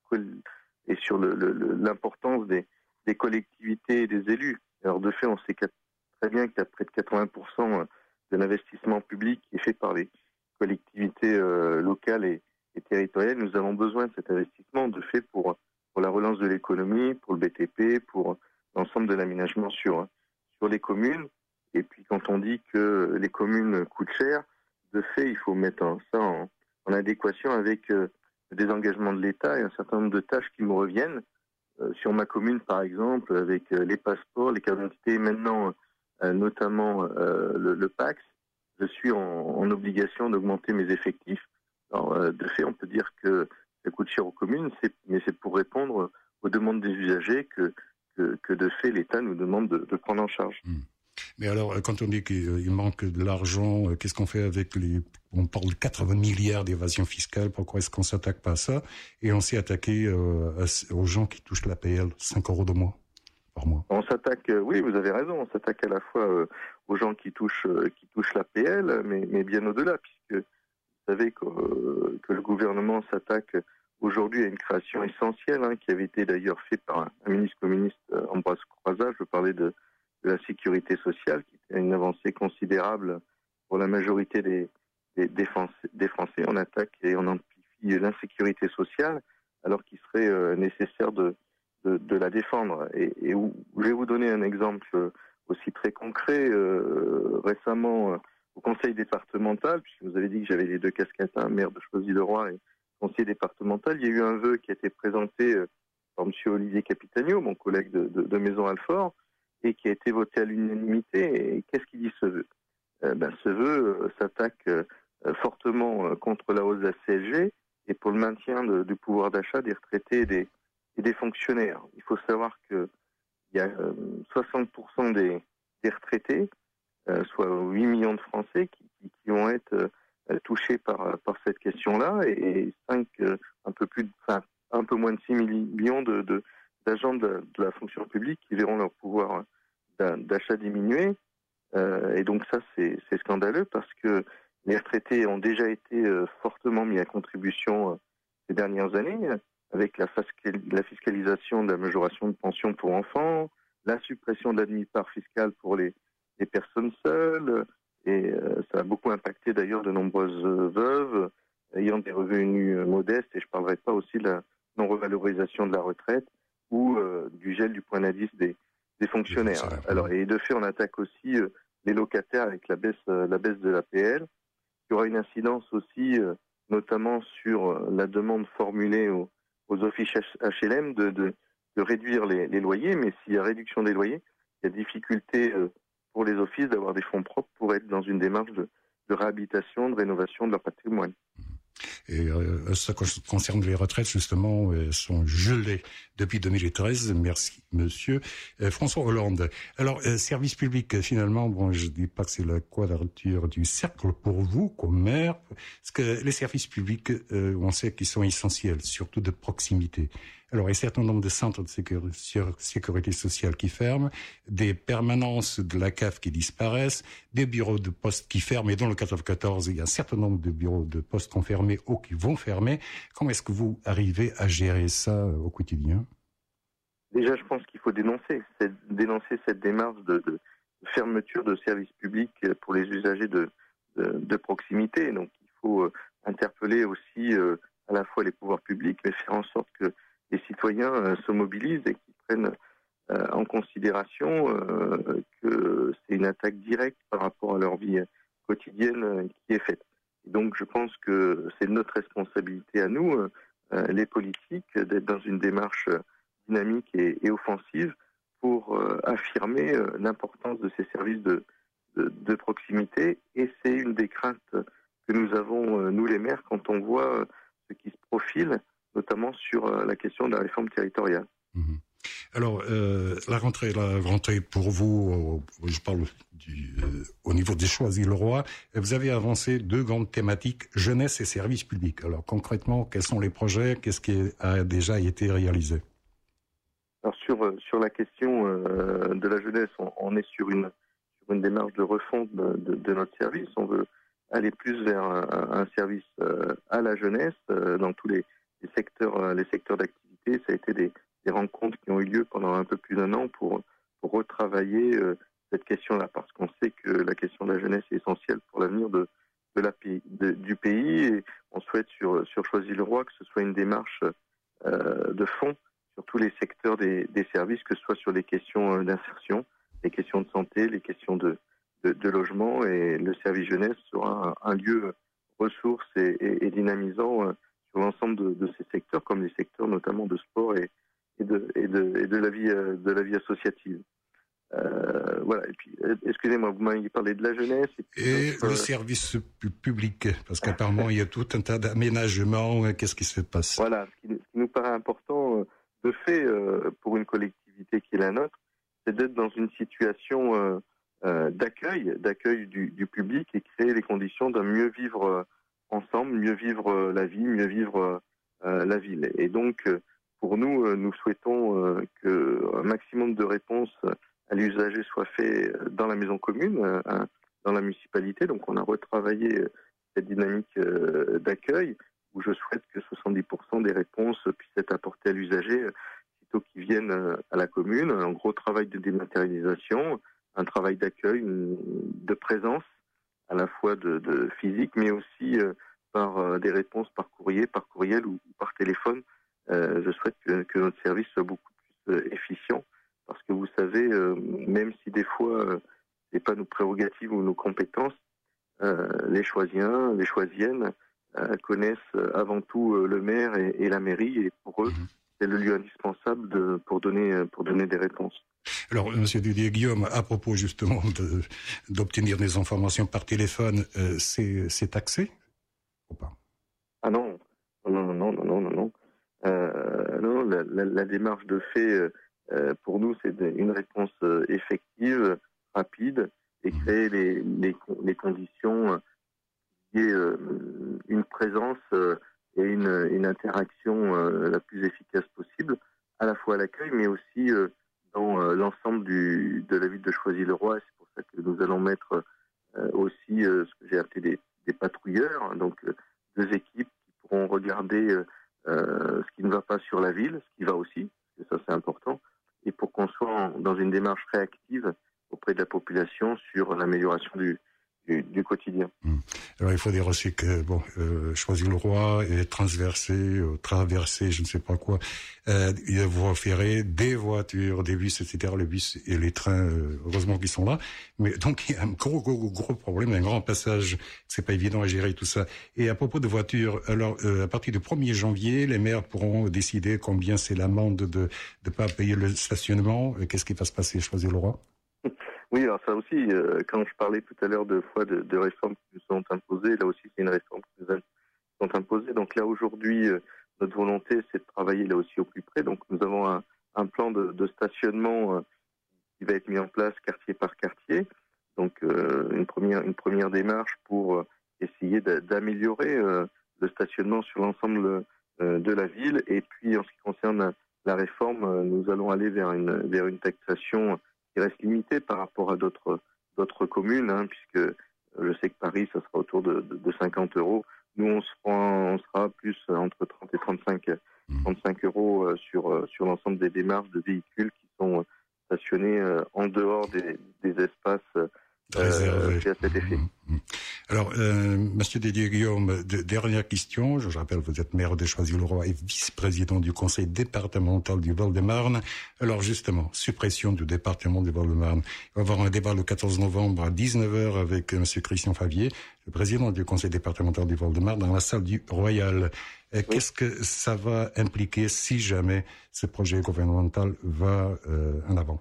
et sur le, le, l'importance des des collectivités et des élus. Alors de fait, on sait très bien qu'il y a près de quatre-vingts pour cent de l'investissement public qui est fait par les collectivités euh, locales et, et territoriales. Nous avons besoin de cet investissement de fait pour, pour la relance de l'économie, pour le B T P, pour l'ensemble de l'aménagement sur, sur les communes. Et puis quand on dit que les communes coûtent cher, de fait, il faut mettre ça en, en adéquation avec euh, le désengagement de l'État et un certain nombre de tâches qui me reviennent. Euh, sur ma commune, par exemple, avec euh, les passeports, les cartes d'identité, maintenant euh, notamment euh, le, le P A X, je suis en, en obligation d'augmenter mes effectifs. Alors, euh, de fait, on peut dire que ça coûte cher aux communes, c'est, mais c'est pour répondre aux demandes des usagers que, que, que de fait, l'État nous demande de, de prendre en charge. Mmh. Mais alors, quand on dit qu'il manque de l'argent, qu'est-ce qu'on fait avec les... On parle de quatre-vingts milliards d'évasion fiscale, pourquoi est-ce qu'on ne s'attaque pas à ça? Et on s'est attaqué euh, aux gens qui touchent la P L, cinq euros de mois, par mois. On s'attaque, euh, oui, vous avez raison, on s'attaque à la fois euh, aux gens qui touchent, euh, qui touchent la P L, mais, mais bien au-delà, puisque vous savez que, euh, que le gouvernement s'attaque aujourd'hui à une création essentielle, hein, qui avait été d'ailleurs faite par un, un ministre communiste, euh, Ambroise Croizat. Je parlais de, de la sécurité sociale, qui était une avancée considérable pour la majorité des Des, des, Français, des Français. On attaque et on amplifie l'insécurité sociale alors qu'il serait euh, nécessaire de, de, de la défendre. Et, et où, je vais vous donner un exemple aussi très concret. Euh, récemment, euh, au conseil départemental, puisque vous avez dit que j'avais les deux casquettes, un maire de Choisy-le-Roi et conseiller départemental, il y a eu un vœu qui a été présenté euh, par M. Olivier Capitagno, mon collègue de, de, de Maison-Alfort, et qui a été voté à l'unanimité. Et qu'est-ce qu'il dit ce vœu? euh, ben, Ce vœu euh, s'attaque euh, fortement contre la hausse de la C S G et pour le maintien de, du pouvoir d'achat des retraités et des, et des fonctionnaires. Il faut savoir que il y a euh, soixante pour cent des, des retraités, euh, soit huit millions de Français, qui, qui, qui vont être euh, touchés par, par cette question-là, et, et cinq, euh, un peu plus, de, enfin, un peu moins de six millions de, de, d'agents de, de la fonction publique qui verront leur pouvoir d'achat diminuer. Euh, et donc ça, c'est, c'est scandaleux parce que les retraités ont déjà été euh, fortement mis à contribution euh, ces dernières années, avec la, fascal, la fiscalisation de la majoration de pension pour enfants, la suppression de la demi-part fiscale pour les, les personnes seules, et euh, ça a beaucoup impacté d'ailleurs de nombreuses euh, veuves ayant des revenus euh, modestes, et je ne parlerai pas aussi de la non-revalorisation de la retraite ou euh, du gel du point d'indice des, des fonctionnaires. Alors, et de fait, on attaque aussi euh, les locataires avec la baisse, euh, la baisse de l'A P L. Il y aura une incidence aussi, euh, notamment sur euh, la demande formulée aux, aux offices H L M de, de, de réduire les, les loyers, mais s'il y a réduction des loyers, il y a difficulté euh, pour les offices d'avoir des fonds propres pour être dans une démarche de, de réhabilitation, de rénovation de leur patrimoine. Et euh, ça concerne les retraites, justement, elles sont gelées depuis deux mille treize. Merci, monsieur euh, François Hollande. Alors, euh, service public, finalement, bon, je dis pas que c'est la quadrature du cercle pour vous, comme maire, parce que les services publics, euh, on sait qu'ils sont essentiels, surtout de proximité. Alors, il y a un certain nombre de centres de sécurité, sécurité sociale qui ferment, des permanences de la C A F qui disparaissent, des bureaux de poste qui ferment, et dans le quatre-vingt-quatorze, il y a un certain nombre de bureaux de poste qui ont fermé ou qui vont fermer. Comment est-ce que vous arrivez à gérer ça au quotidien? Déjà, je pense qu'il faut dénoncer, c'est dénoncer cette démarche de, de fermeture de services publics pour les usagers de, de, de proximité. Donc, il faut interpeller aussi euh, à la fois les pouvoirs publics, mais faire en sorte que les citoyens euh, se mobilisent et qu'ils prennent euh, en considération euh, que c'est une attaque directe par rapport à leur vie quotidienne euh, qui est faite. Et donc je pense que c'est notre responsabilité à nous, euh, les politiques, d'être dans une démarche dynamique et, et offensive pour euh, affirmer euh, l'importance de ces services de, de, de proximité. Et c'est une des craintes que nous avons, euh, nous les maires, quand on voit euh, ce qui se profile, notamment sur euh, la question de la réforme territoriale. Mmh. Alors, euh, la rentrée, la rentrée pour vous, euh, je parle du, euh, au niveau des Choisy-le-Roi, vous avez avancé deux grandes thématiques, jeunesse et services publics. Alors, concrètement, quels sont les projets? Qu'est-ce qui a déjà été réalisé? Alors, sur, sur la question euh, de la jeunesse, on, on est sur une, sur une démarche de refonte de, de, de notre service. On veut aller plus vers un, un service euh, à la jeunesse euh, dans tous les Les secteurs, les secteurs d'activité. Ça a été des, des rencontres qui ont eu lieu pendant un peu plus d'un an pour, pour retravailler euh, cette question-là, parce qu'on sait que la question de la jeunesse est essentielle pour l'avenir de, de la, de, du pays, et on souhaite sur, sur Choisy-le-Roi que ce soit une démarche euh, de fond sur tous les secteurs des, des services, que ce soit sur les questions d'insertion, les questions de santé, les questions de, de, de logement, et le service jeunesse sera un, un lieu ressource et, et, et dynamisant euh, sur l'ensemble de, de ces secteurs, comme les secteurs notamment de sport et, et, de, et, de, et de, la vie, de la vie associative. Euh, voilà. Et puis, excusez-moi, vous m'avez parlé de la jeunesse. Et, puis, et donc, le euh... service public, parce qu'apparemment, il y a tout un tas d'aménagements. Qu'est-ce qui se passe? Voilà, ce qui, ce qui nous paraît important, de fait, euh, pour une collectivité qui est la nôtre, c'est d'être dans une situation euh, euh, d'accueil, d'accueil du, du public, et créer les conditions d'un mieux vivre euh, ensemble, mieux vivre la vie, mieux vivre euh, la ville. Et donc, pour nous, nous souhaitons euh, qu'un maximum de réponses à l'usager soit fait dans la maison commune, euh, dans la municipalité. Donc, on a retravaillé cette dynamique euh, d'accueil, où je souhaite que soixante-dix pour cent des réponses puissent être apportées à l'usager euh, sitôt qu'ils viennent euh, à la commune. Un gros travail de dématérialisation, un travail d'accueil, de présence, à la fois de, de physique, mais aussi euh, par euh, des réponses par courrier, par courriel ou, ou par téléphone. Euh, je souhaite que, que notre service soit beaucoup plus euh, efficient, parce que vous savez, euh, même si des fois euh, c'est pas nos prérogatives ou nos compétences, euh, les Choisiens, les Choisiennes euh, connaissent avant tout euh, le maire et, et la mairie, et pour eux, c'est le lieu indispensable de, pour donner pour donner des réponses. Alors, Monsieur Didier Guillaume, à propos justement de, d'obtenir des informations par téléphone, euh, c'est, c'est taxé ou pas? Ah non, non, non, non, non, non, non. Euh, non, La, la, la démarche de fait, euh, pour nous, c'est une réponse effective, rapide, et créer les, les, les conditions qui est euh, une présence euh, et une, une interaction euh, la plus efficace possible, à la fois à l'accueil, mais aussi euh, dans euh, l'ensemble du, de la ville de Choisy-le-Roi. C'est pour ça que nous allons mettre euh, aussi euh, ce que j'ai appelé des, des patrouilleurs, hein, donc euh, deux équipes qui pourront regarder euh, euh, ce qui ne va pas sur la ville, ce qui va aussi, parce que ça c'est important, et pour qu'on soit en, dans une démarche réactive auprès de la population sur l'amélioration du, du, du quotidien. Mmh. Alors il faut dire aussi que bon, euh, Choisy-le-Roi est transversé, euh, traversé, je ne sais pas quoi. Euh, il y a voies ferrées, des voitures, des bus, et cetera. Les bus et les trains, euh, heureusement qu'ils sont là. Mais donc il y a un gros, gros, gros problème, un grand passage. C'est pas évident à gérer tout ça. Et à propos de voitures, alors euh, à partir du premier janvier, les maires pourront décider combien c'est l'amende de de pas payer le stationnement. Qu'est-ce qui va se passer, Choisy-le-Roi? Oui, alors ça aussi, euh, quand je parlais tout à l'heure de fois de, de réformes qui nous sont imposées, là aussi c'est une réforme qui nous sont imposées. Donc là aujourd'hui, euh, notre volonté c'est de travailler là aussi au plus près. Donc nous avons un, un plan de, de stationnement euh, qui va être mis en place quartier par quartier. Donc euh, une première une première démarche pour euh, essayer de, d'améliorer euh, le stationnement sur l'ensemble euh, de la ville. Et puis en ce qui concerne la réforme, euh, nous allons aller vers une vers une taxation qui reste limité par rapport à d'autres d'autres communes, hein, puisque je sais que Paris, ça sera autour de, de, de cinquante euros. Nous, on sera, on sera plus entre trente et trente-cinq, trente-cinq euros sur sur l'ensemble des démarches de véhicules qui sont stationnés en dehors des, des espaces euh, qui a cet effet. Alors, euh, Monsieur Didier-Guillaume, de, dernière question. Je, je rappelle, vous êtes maire de Choisy-le-Roi et vice-président du conseil départemental du Val-de-Marne. Alors, justement, suppression du département du Val-de-Marne. Il va y avoir un débat le quatorze novembre à dix-neuf heures avec Monsieur Christian Favier, le président du conseil départemental du Val-de-Marne, dans la salle du Royal. Oui. Qu'est-ce que ça va impliquer si jamais ce projet gouvernemental va euh, en avant?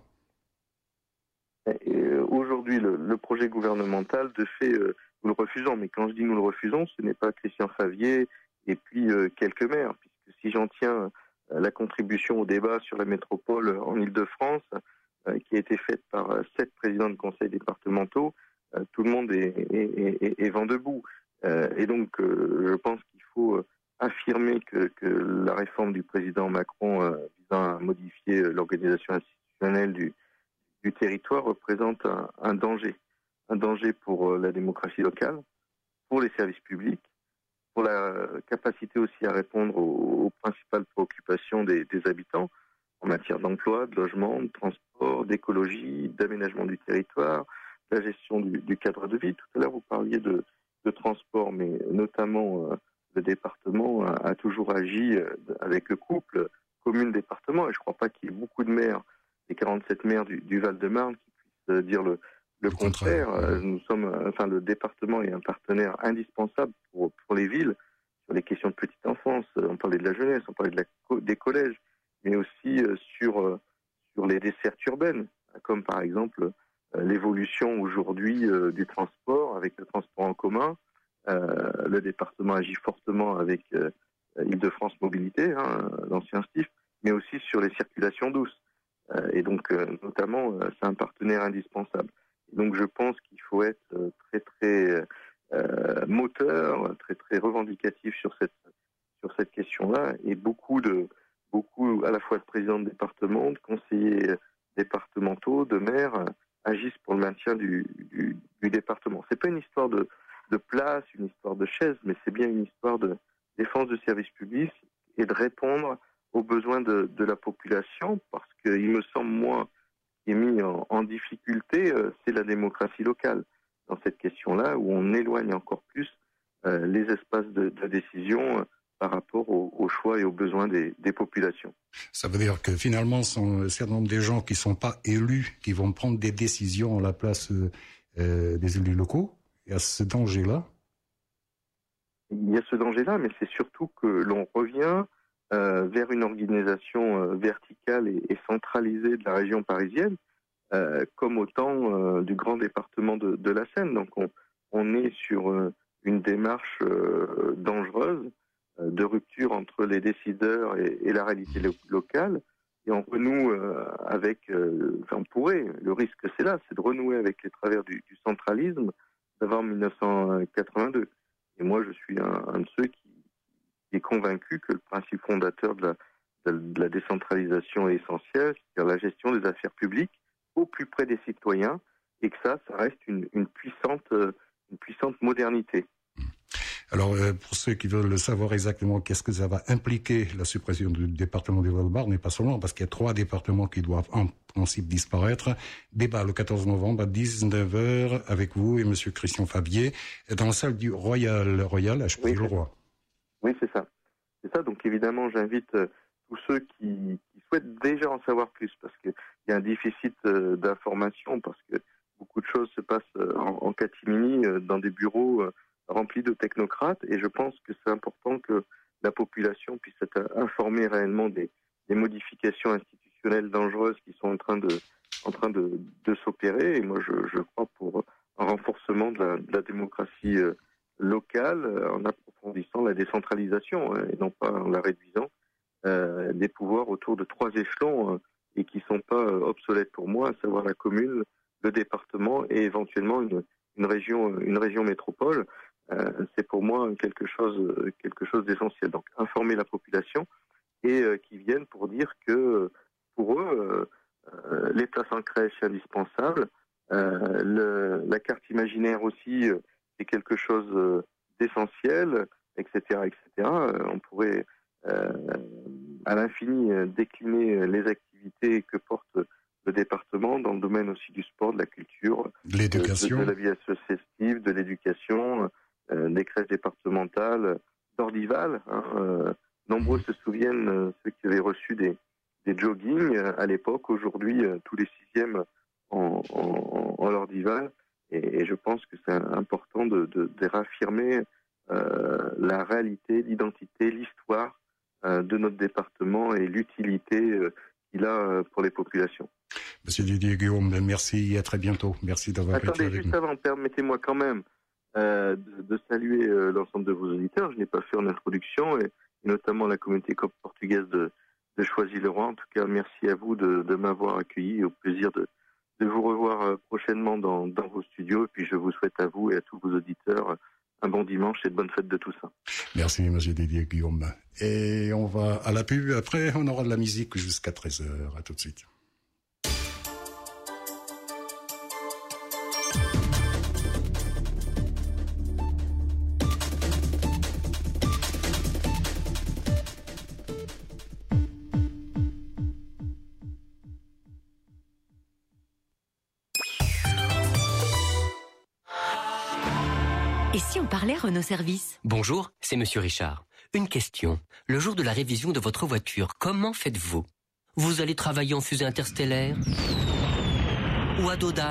Et aujourd'hui, le, le projet gouvernemental, de fait, euh, nous le refusons. Mais quand je dis nous le refusons, ce n'est pas Christian Favier et puis euh, quelques maires. Puisque si j'en tiens euh, la contribution au débat sur la métropole en Ile-de-France, euh, qui a été faite par euh, sept présidents de conseils départementaux, euh, tout le monde est, est, est, est vent debout. Euh, et donc, euh, je pense qu'il faut euh, affirmer que, que la réforme du président Macron euh, visant à modifier euh, l'organisation institutionnelle du du territoire représente un, un danger, un danger pour euh, la démocratie locale, pour les services publics, pour la capacité aussi à répondre aux, aux principales préoccupations des, des habitants en matière d'emploi, de logement, de transport, d'écologie, d'aménagement du territoire, de la gestion du, du cadre de vie. Tout à l'heure, vous parliez de, de transport, mais notamment euh, le département a, a toujours agi euh, avec le couple commune-département, et je ne crois pas qu'il y ait beaucoup de maires, les quarante-sept maires du, du Val-de-Marne qui puissent dire le, le contraire. contraire. Nous sommes, enfin, le département est un partenaire indispensable pour, pour les villes sur les questions de petite enfance. On parlait de la jeunesse, on parlait de la, des collèges, mais aussi sur, sur les dessertes urbaines, comme par exemple l'évolution aujourd'hui du transport avec le transport en commun. Euh, le département agit fortement avec euh, Île-de-France Mobilité, hein, l'ancien S T I F, mais aussi sur les circulations douces. Euh, et donc, euh, notamment, euh, c'est un partenaire indispensable. Et donc, je pense qu'il faut être euh, très, très euh, moteur, très, très revendicatif sur cette sur cette question-là. Et beaucoup de beaucoup, à la fois de présidents de département, de conseillers départementaux, de maires, euh, agissent pour le maintien du, du, du département. C'est pas une histoire de de place, une histoire de chaise, mais c'est bien une histoire de défense de services publics et de répondre aux besoins de, de la population, parce qu'il me semble, moi, qui est mis en, en difficulté, euh, c'est la démocratie locale dans cette question-là, où on éloigne encore plus euh, les espaces de, de décision euh, par rapport au, aux choix et aux besoins des, des populations. Ça veut dire que finalement, ce sont un certain nombre de gens qui ne sont pas élus, qui vont prendre des décisions à la place euh, des élus locaux. Il y a ce danger-là. Il y a ce danger-là, mais c'est surtout que l'on revient Euh, vers une organisation euh, verticale et, et centralisée de la région parisienne, euh, comme au temps euh, du grand département de, de la Seine. Donc on, on est sur euh, une démarche euh, dangereuse de rupture entre les décideurs et, et la réalité lo- locale. Et on renoue euh, avec, euh, enfin on pourrait, le risque c'est là, c'est de renouer avec les travers du, du centralisme d'avant mille neuf cent quatre-vingt-deux. Et moi je suis un, un de ceux qui, qui est convaincu que le principe fondateur de la, de, de la décentralisation est essentiel, c'est-à-dire la gestion des affaires publiques au plus près des citoyens, et que ça, ça reste une, une puissante, une puissante modernité. Alors, euh, pour ceux qui veulent savoir exactement qu'est-ce que ça va impliquer, la suppression du département des Val-de-Marne, mais pas seulement, parce qu'il y a trois départements qui doivent en principe disparaître. Débat le quatorze novembre à dix-neuf heures avec vous et M. Christian Fabier dans la salle du Royal, Royal à Chevalier-le-Roi. Oui, c'est ça. C'est ça. Donc, évidemment, j'invite euh, tous ceux qui, qui souhaitent déjà en savoir plus, parce qu'il y a un déficit euh, d'information, parce que beaucoup de choses se passent euh, en, en catimini euh, dans des bureaux euh, rempli de technocrates, et je pense que c'est important que la population puisse être informée réellement des, des modifications institutionnelles dangereuses qui sont en train de, en train de, de s'opérer. Et moi, je, je crois pour un renforcement de la, de la démocratie euh, locale, euh, en approfondissant la décentralisation, hein, et non pas en la réduisant, euh, des pouvoirs autour de trois échelons, euh, et qui sont pas euh, obsolètes pour moi, à savoir la commune, le département et éventuellement une, une région, une région métropole. Euh, c'est pour moi quelque chose, quelque chose d'essentiel. Donc, informer la population et euh, qui viennent pour dire que pour eux, euh, les places en crèche c'est indispensable. Euh, le, la carte imaginaire aussi euh, est quelque chose euh, d'essentiel, et cetera, et cetera. Euh, on pourrait euh, à l'infini euh, décliner les activités que porte le département dans le domaine aussi du sport, de la culture, de l'éducation, de, de la vie associative, de l'éducation. Euh, des crèches départementales, d'Ordival. Hein, euh, nombreux se souviennent, euh, ceux qui avaient reçu des, des joggings euh, à l'époque. Aujourd'hui, euh, tous les sixièmes en, en, en Ordival. Et, et je pense que c'est important de, de, de réaffirmer euh, la réalité, l'identité, l'histoire euh, de notre département et l'utilité euh, qu'il a euh, pour les populations. Monsieur Didier Guillaume, merci et à très bientôt. Merci d'avoir été avec nous. Attendez, juste avant, permettez-moi quand même Euh, de, de saluer euh, l'ensemble de vos auditeurs. Je n'ai pas fait en introduction, et, et notamment la communauté portugaise de, de Choisy-le-Roi. En tout cas, merci à vous de, de m'avoir accueilli. Au plaisir de, de vous revoir euh, prochainement dans, dans vos studios. Et puis je vous souhaite à vous et à tous vos auditeurs un bon dimanche et de bonnes fêtes de tout ça. Merci, monsieur Didier Guillaume. Et on va à la pub. Après, on aura de la musique jusqu'à treize heures. À tout de suite. Et si on parlait Renault Service ? Bonjour, c'est Monsieur Richard. Une question. Le jour de la révision de votre voiture, comment faites-vous ? Vous allez travailler en fusée interstellaire ? Ou à dos d'âne ?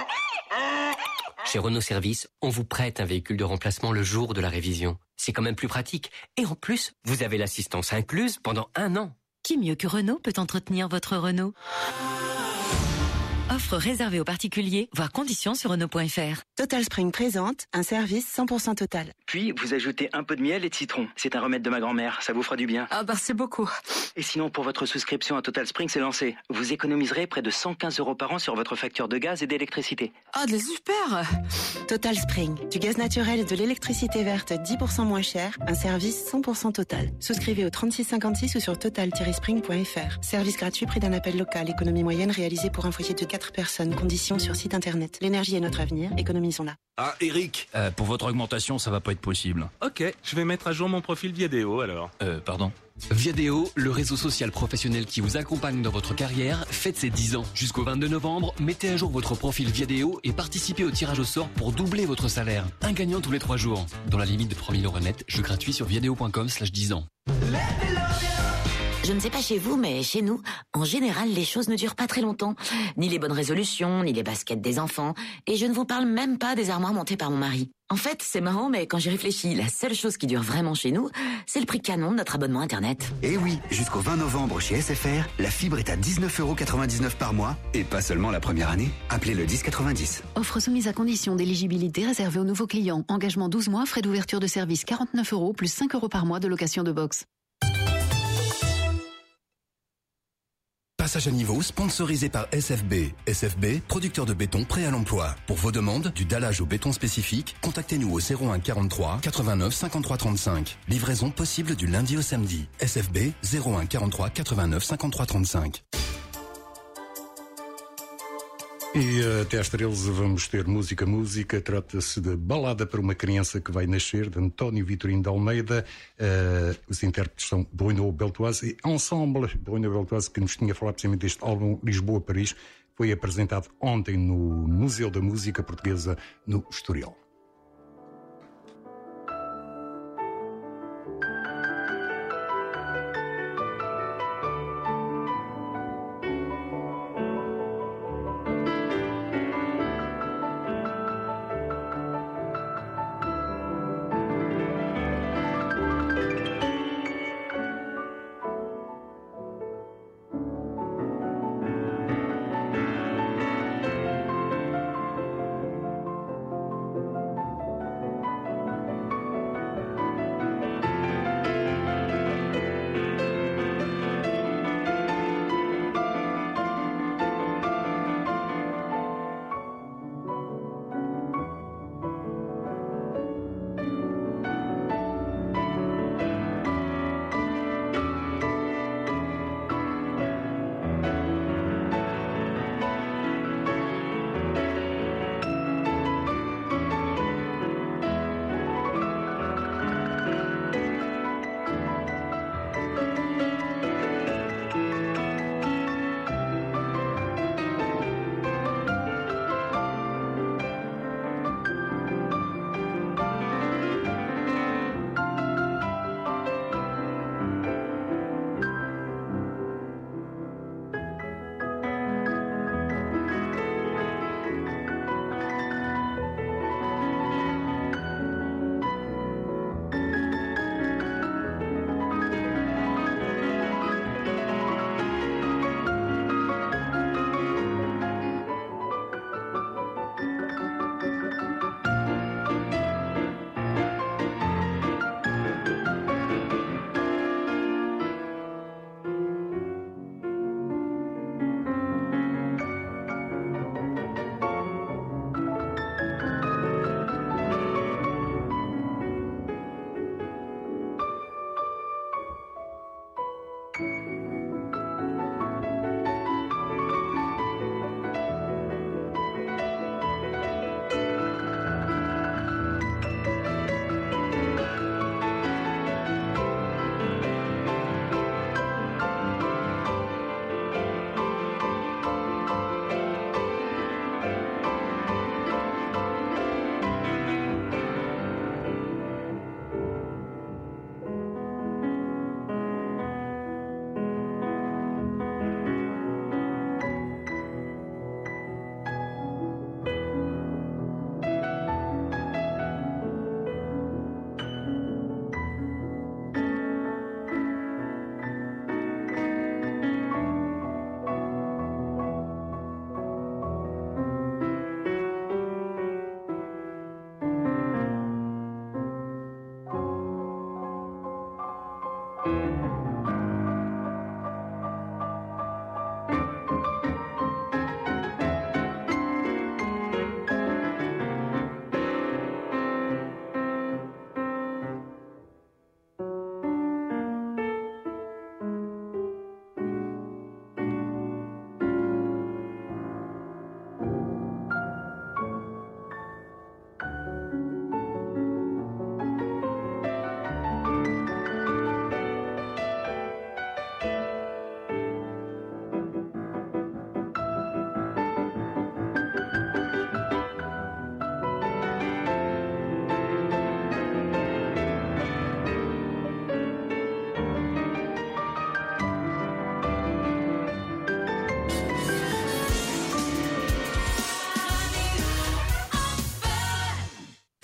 Chez Renault Service, on vous prête un véhicule de remplacement le jour de la révision. C'est quand même plus pratique. Et en plus, vous avez l'assistance incluse pendant un an. Qui mieux que Renault peut entretenir votre Renault ? Offre réservée aux particuliers, voir conditions sur Renault point F R. Total Spring présente un service cent pour cent total. Puis, vous ajoutez un peu de miel et de citron. C'est un remède de ma grand-mère, ça vous fera du bien. Ah bah c'est beaucoup. Et sinon, pour votre souscription à Total Spring, c'est lancé. Vous économiserez près de cent quinze euros par an sur votre facture de gaz et d'électricité. Ah, de super. Total Spring, du gaz naturel et de l'électricité verte dix pour cent moins cher, un service cent pour cent total. Souscrivez au trente-six cinquante-six ou sur total tiret spring point F R. Service gratuit, prix d'un appel local, économie moyenne réalisée pour un foyer de quatre personnes. Conditions sur site internet. L'énergie est notre avenir, économisons-la. Ah, Eric, euh, pour votre augmentation, ça va pas être possible. Ok, je vais mettre à jour mon profil Viadeo alors. Euh, pardon. Viadeo, le réseau social professionnel qui vous accompagne dans votre carrière, fête ses dix ans. Jusqu'au vingt-deux novembre, mettez à jour votre profil Viadeo et participez au tirage au sort pour doubler votre salaire. Un gagnant tous les trois jours. Dans la limite de trois mille euros net, jeu gratuit sur viadeo point com slash dix ans. Je ne sais pas chez vous, mais chez nous, en général, les choses ne durent pas très longtemps. Ni les bonnes résolutions, ni les baskets des enfants. Et je ne vous parle même pas des armoires montées par mon mari. En fait, c'est marrant, mais quand j'y réfléchis, la seule chose qui dure vraiment chez nous, c'est le prix canon de notre abonnement Internet. Et oui, jusqu'au vingt novembre chez S F R, la fibre est à dix-neuf euros quatre-vingt-dix-neuf par mois. Et pas seulement la première année. Appelez le dix quatre-vingt-dix. Offre soumise à condition d'éligibilité réservée aux nouveaux clients. Engagement douze mois, frais d'ouverture de service quarante-neuf euros, plus cinq euros par mois de location de box. Passage à niveau sponsorisé par S F B. S F B, producteur de béton prêt à l'emploi. Pour vos demandes, du dallage au béton spécifique, contactez-nous au zéro un quarante-trois quatre-vingt-neuf cinquante-trois trente-cinq. Livraison possible du lundi au samedi. S F B zéro un quarante-trois quatre-vingt-neuf cinquante-trois trente-cinq. E até às treze vamos ter Música Música. Trata-se de Balada para uma Criança que Vai Nascer, de António Vitorino de Almeida. Uh, os intérpretes são Bruno Beltoise e Ensemble. Bruno Beltoise, que nos tinha falado precisamente deste álbum Lisboa-Paris, foi apresentado ontem no Museu da Música Portuguesa no Estoril.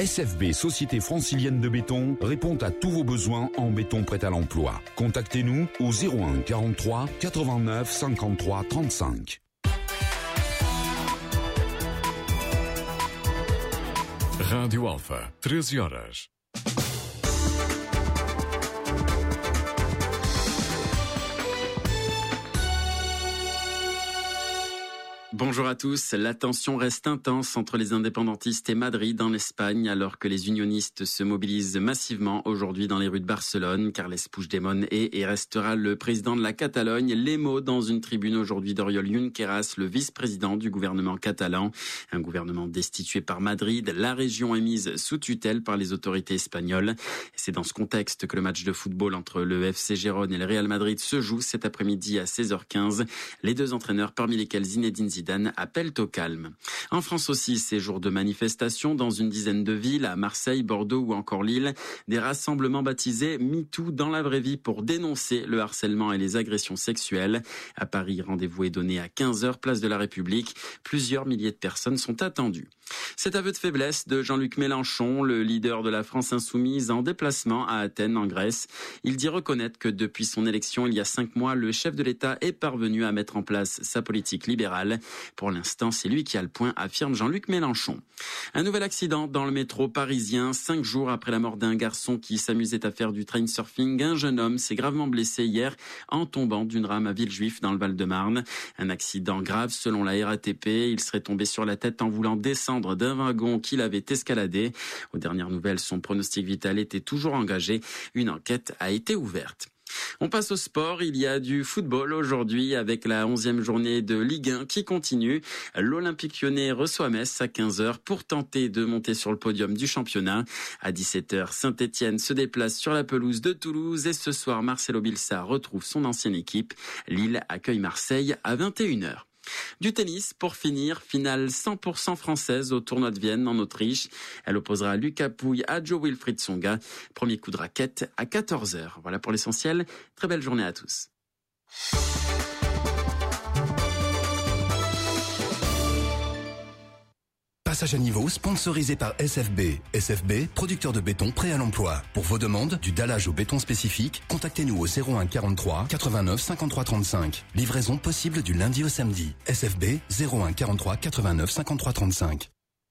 S F B, Société Francilienne de Béton, répond à tous vos besoins en béton prêt à l'emploi. Contactez-nous au zéro un quarante-trois quatre-vingt-neuf cinquante-trois trente-cinq. Rádio Alfa, treze horas. Bonjour à tous. La tension reste intense entre les indépendantistes et Madrid en Espagne, alors que les unionistes se mobilisent massivement aujourd'hui dans les rues de Barcelone. Carles Puigdemont est et restera le président de la Catalogne. Les mots dans une tribune aujourd'hui d'Oriol Junqueras, le vice-président du gouvernement catalan. Un gouvernement destitué par Madrid. La région est mise sous tutelle par les autorités espagnoles. C'est dans ce contexte que le match de football entre le F C Gérone et le Real Madrid se joue cet après-midi à seize heures quinze. Les deux entraîneurs, parmi lesquels Zinedine Zidane, appellent au calme. En France aussi, ces jours de manifestations dans une dizaine de villes, à Marseille, Bordeaux ou encore Lille, des rassemblements baptisés MeToo dans la vraie vie pour dénoncer le harcèlement et les agressions sexuelles. À Paris, rendez-vous est donné à quinze heures, place de la République. Plusieurs milliers de personnes sont attendues. Cet aveu de faiblesse de Jean-Luc Mélenchon, le leader de la France insoumise, en déplacement à Athènes, en Grèce. Il dit reconnaître que depuis son élection il y a cinq mois, le chef de l'État est parvenu à mettre en place sa politique libérale. Pour l'instant, c'est lui qui a le point, affirme Jean-Luc Mélenchon. Un nouvel accident dans le métro parisien. Cinq jours après la mort d'un garçon qui s'amusait à faire du train-surfing, un jeune homme s'est gravement blessé hier en tombant d'une rame à Villejuif dans le Val-de-Marne. Un accident grave selon la R A T P. Il serait tombé sur la tête en voulant descendre d'un wagon qu'il avait escaladé. Aux dernières nouvelles, son pronostic vital était toujours engagé. Une enquête a été ouverte. On passe au sport. Il y a du football aujourd'hui avec la onzième journée de Ligue un qui continue. L'Olympique Lyonnais reçoit Metz à quinze heures pour tenter de monter sur le podium du championnat. À dix-sept heures, Saint-Etienne se déplace sur la pelouse de Toulouse et ce soir, Marcelo Bielsa retrouve son ancienne équipe. Lille accueille Marseille à vingt et une heures. Du tennis, pour finir, finale cent pour cent française au tournoi de Vienne en Autriche. Elle opposera Lucas Pouille à Jo-Wilfried Tsonga. Premier coup de raquette à quatorze heures. Voilà pour l'essentiel. Très belle journée à tous. Passage à niveau, sponsorisé par S F B. S F B, producteur de béton prêt à l'emploi. Pour vos demandes, du dallage au béton spécifique, contactez-nous au zéro un quarante-trois quatre-vingt-neuf cinquante-trois trente-cinq. Livraison possible du lundi au samedi. S F B, zéro un quarante-trois quatre-vingt-neuf cinquante-trois trente-cinq.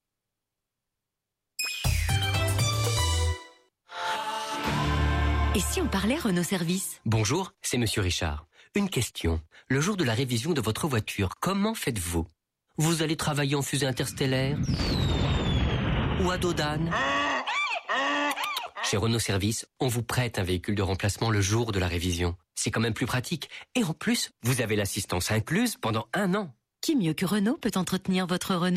Et si on parlait Renault Service ? Bonjour, c'est Monsieur Richard. Une question. Le jour de la révision de votre voiture, comment faites-vous ? Vous allez travailler en fusée interstellaire ? Ou à dos d'âne ? Chez Renault Service, on vous prête un véhicule de remplacement le jour de la révision. C'est quand même plus pratique. Et en plus, vous avez l'assistance incluse pendant un an. Qui mieux que Renault peut entretenir votre Renault ?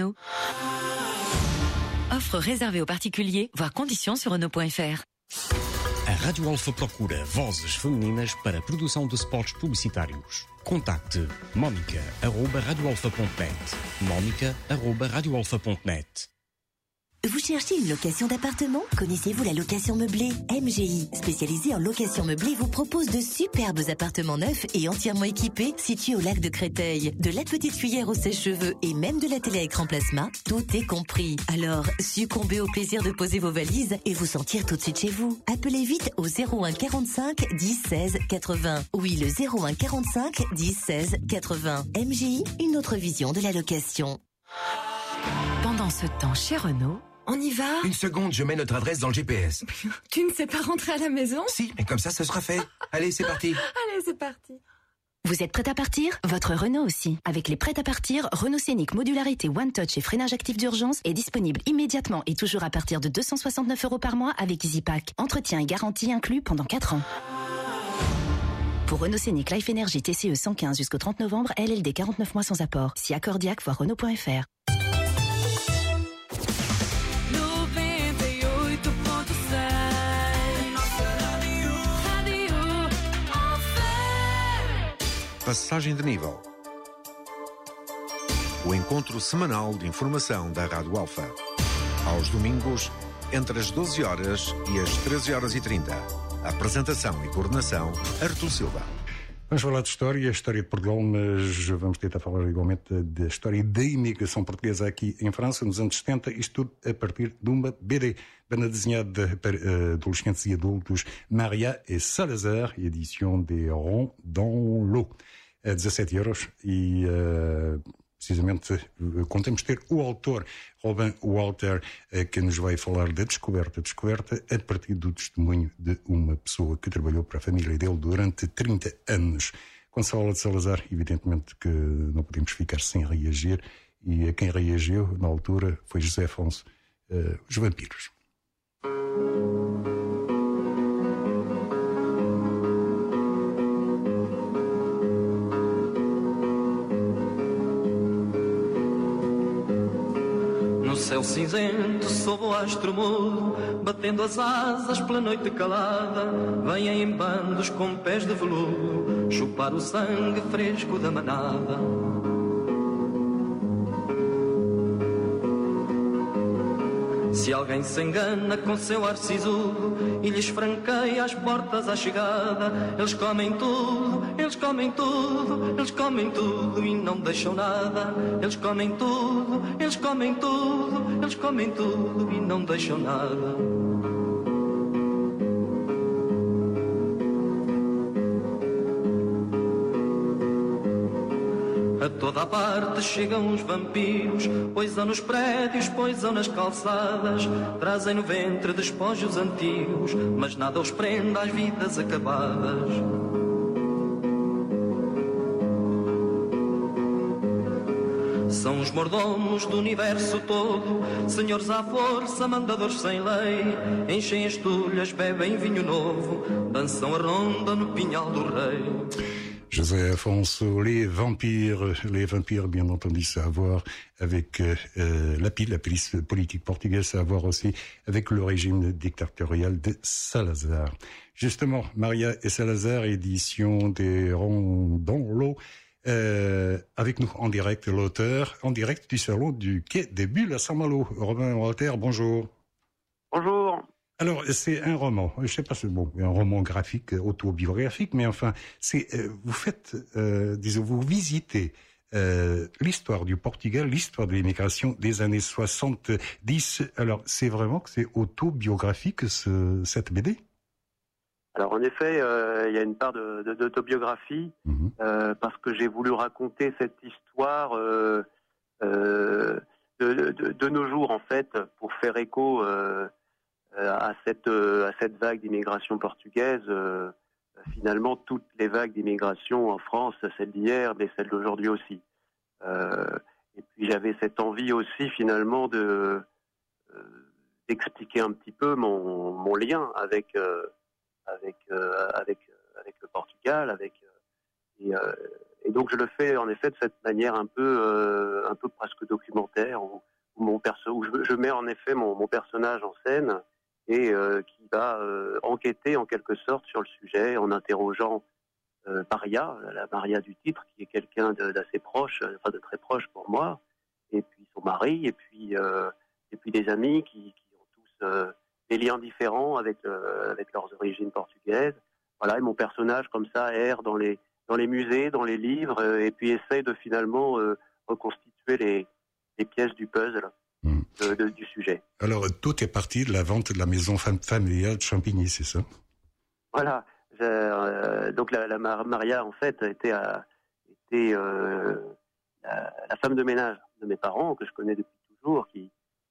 Offre réservée aux particuliers, voir conditions sur Renault point F R. A Rádio Alfa procura vozes femininas para a produção de spots publicitários. Contacte monica arroba radioalfa ponto net. monica arroba radioalfa ponto net. Vous cherchez une location d'appartement ? Connaissez-vous la location meublée ? M G I, spécialisée en location meublée, vous propose de superbes appartements neufs et entièrement équipés situés au lac de Créteil. De la petite cuillère au sèche-cheveux et même de la télé à écran plasma, tout est compris. Alors, succombez au plaisir de poser vos valises et vous sentir tout de suite chez vous. Appelez vite au zéro un quarante-cinq dix seize quatre-vingts. Oui, le zéro un quarante-cinq dix seize quatre-vingts. M G I, une autre vision de la location. Pendant ce temps, chez Renault, on y va ? Une seconde, je mets notre adresse dans le G P S. Tu ne sais pas rentrer à la maison ? Si, mais comme ça, ça sera fait. Allez, c'est parti. Allez, c'est parti. Vous êtes prêt à partir ? Votre Renault aussi. Avec les prêts à partir, Renault Scénic Modularité One Touch et freinage actif d'urgence est disponible immédiatement et toujours à partir de deux cent soixante-neuf euros par mois avec EasyPack. Entretien et garantie inclus pendant quatre ans. Pour Renault Scénic Life Energy T C E cent quinze jusqu'au trente novembre, L L D quarante-neuf mois sans apport. Si accordiaque, voir Renault point F R. Passagem de nível. O encontro semanal de informação da Rádio Alfa. Aos domingos, entre as doze horas e as treze horas e trinta. Apresentação e coordenação, Artur Silva. Vamos falar de história, história de Portugal, mas vamos tentar falar igualmente da história da imigração portuguesa aqui em França, nos anos setenta, isto tudo a partir de uma B D, banda desenhada para uh, adolescentes e adultos, Maria et Salazar, edição de Ron dans l'eau, a dezassete euros, e uh, precisamente contamos ter o autor, Robin Walter, uh, que nos vai falar da descoberta, descoberta a partir do testemunho de uma pessoa que trabalhou para a família dele durante trinta anos. Quando se fala de Salazar, evidentemente que não podemos ficar sem reagir, e a quem reagiu na altura foi José Afonso, uh, os vampiros. No céu cinzento, sob o astro mudo, batendo as asas pela noite calada, vêm em bandos com pés de veludo, chupar o sangue fresco da manada. Se alguém se engana com seu ar sisudo e lhes franqueia as portas à chegada, eles comem tudo, eles comem tudo, eles comem tudo e não deixam nada. Eles comem tudo, eles comem tudo, eles comem tudo e não deixam nada. A toda a parte chegam os vampiros, poisam nos prédios, poisam nas calçadas, trazem no ventre despojos antigos, mas nada os prende às vidas acabadas. São os mordomos do universo todo, senhores à força, mandadores sem lei, enchem as tulhas, bebem vinho novo, dançam a ronda no pinhal do rei. José Afonso, les vampires, les vampires, bien entendu, ça a à voir avec euh, la pile, la police politique portugaise, ça a à voir aussi avec le régime dictatorial de Salazar. Justement, Maria et Salazar, édition des Ronds dans l'eau, euh, avec nous en direct, l'auteur, en direct du salon du Quai des Bulles à Saint-Malo. Robin Walter, bonjour. Bonjour. Alors, c'est un roman, je sais pas, c'est bon, un roman graphique, autobiographique, mais enfin, c'est, euh, vous faites, euh, disons, vous visitez euh, l'histoire du Portugal, l'histoire de l'immigration des années soixante-dix. Alors, c'est vraiment que c'est autobiographique, ce, cette B D? Alors, en effet, euh, il y a une part de, de, d'autobiographie, mmh. euh, parce que j'ai voulu raconter cette histoire euh, euh, de, de, de nos jours, en fait, pour faire écho euh, à cette à cette vague d'immigration portugaise. Euh, finalement, toutes les vagues d'immigration en France, celle d'hier, mais celle d'aujourd'hui aussi. Euh, et puis j'avais cette envie aussi, finalement, de euh, d'expliquer un petit peu mon mon lien avec euh, avec euh, avec avec le Portugal, avec euh, et, euh, et donc je le fais en effet de cette manière un peu euh, un peu presque documentaire, où, où mon perso où je, je mets en effet mon mon personnage en scène, et euh, qui va euh, enquêter en quelque sorte sur le sujet en interrogeant euh, Maria, la Maria du titre, qui est quelqu'un de, d'assez proche, enfin de très proche pour moi, et puis son mari, et puis euh, et puis des amis qui, qui ont tous euh, des liens différents avec euh, avec leurs origines portugaises. Voilà, et mon personnage comme ça erre dans les dans les musées, dans les livres, euh, et puis essaye de finalement euh, reconstituer les les pièces du puzzle. De, de, du sujet. Alors, tout est parti de la vente de la maison fam- familiale de Champigny, c'est ça? Voilà. Euh, donc, la, la Maria, en fait, était, à, était euh, la, la femme de ménage de mes parents, que je connais depuis toujours, qui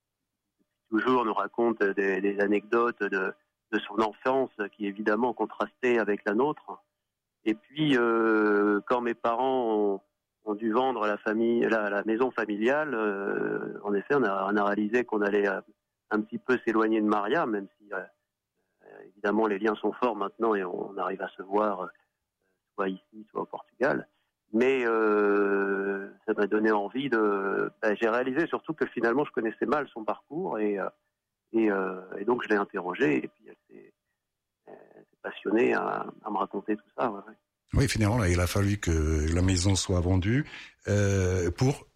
depuis toujours nous raconte des, des anecdotes de, de son enfance, qui évidemment contrastaient avec la nôtre. Et puis, euh, quand mes parents ont ont dû vendre la famille, la, la maison familiale, euh, en effet, on a, on a réalisé qu'on allait euh, un petit peu s'éloigner de Maria, même si euh, évidemment les liens sont forts maintenant et on, on arrive à se voir euh, soit ici, soit au Portugal. Mais euh, ça m'a donné envie de... Ben, j'ai réalisé surtout que finalement je connaissais mal son parcours et, euh, et, euh, et donc je l'ai interrogée et puis elle s'est, elle s'est passionnée à, à me raconter tout ça. Ouais, ouais. Oui, finalement, là, il a fallu que la maison soit vendue euh, pour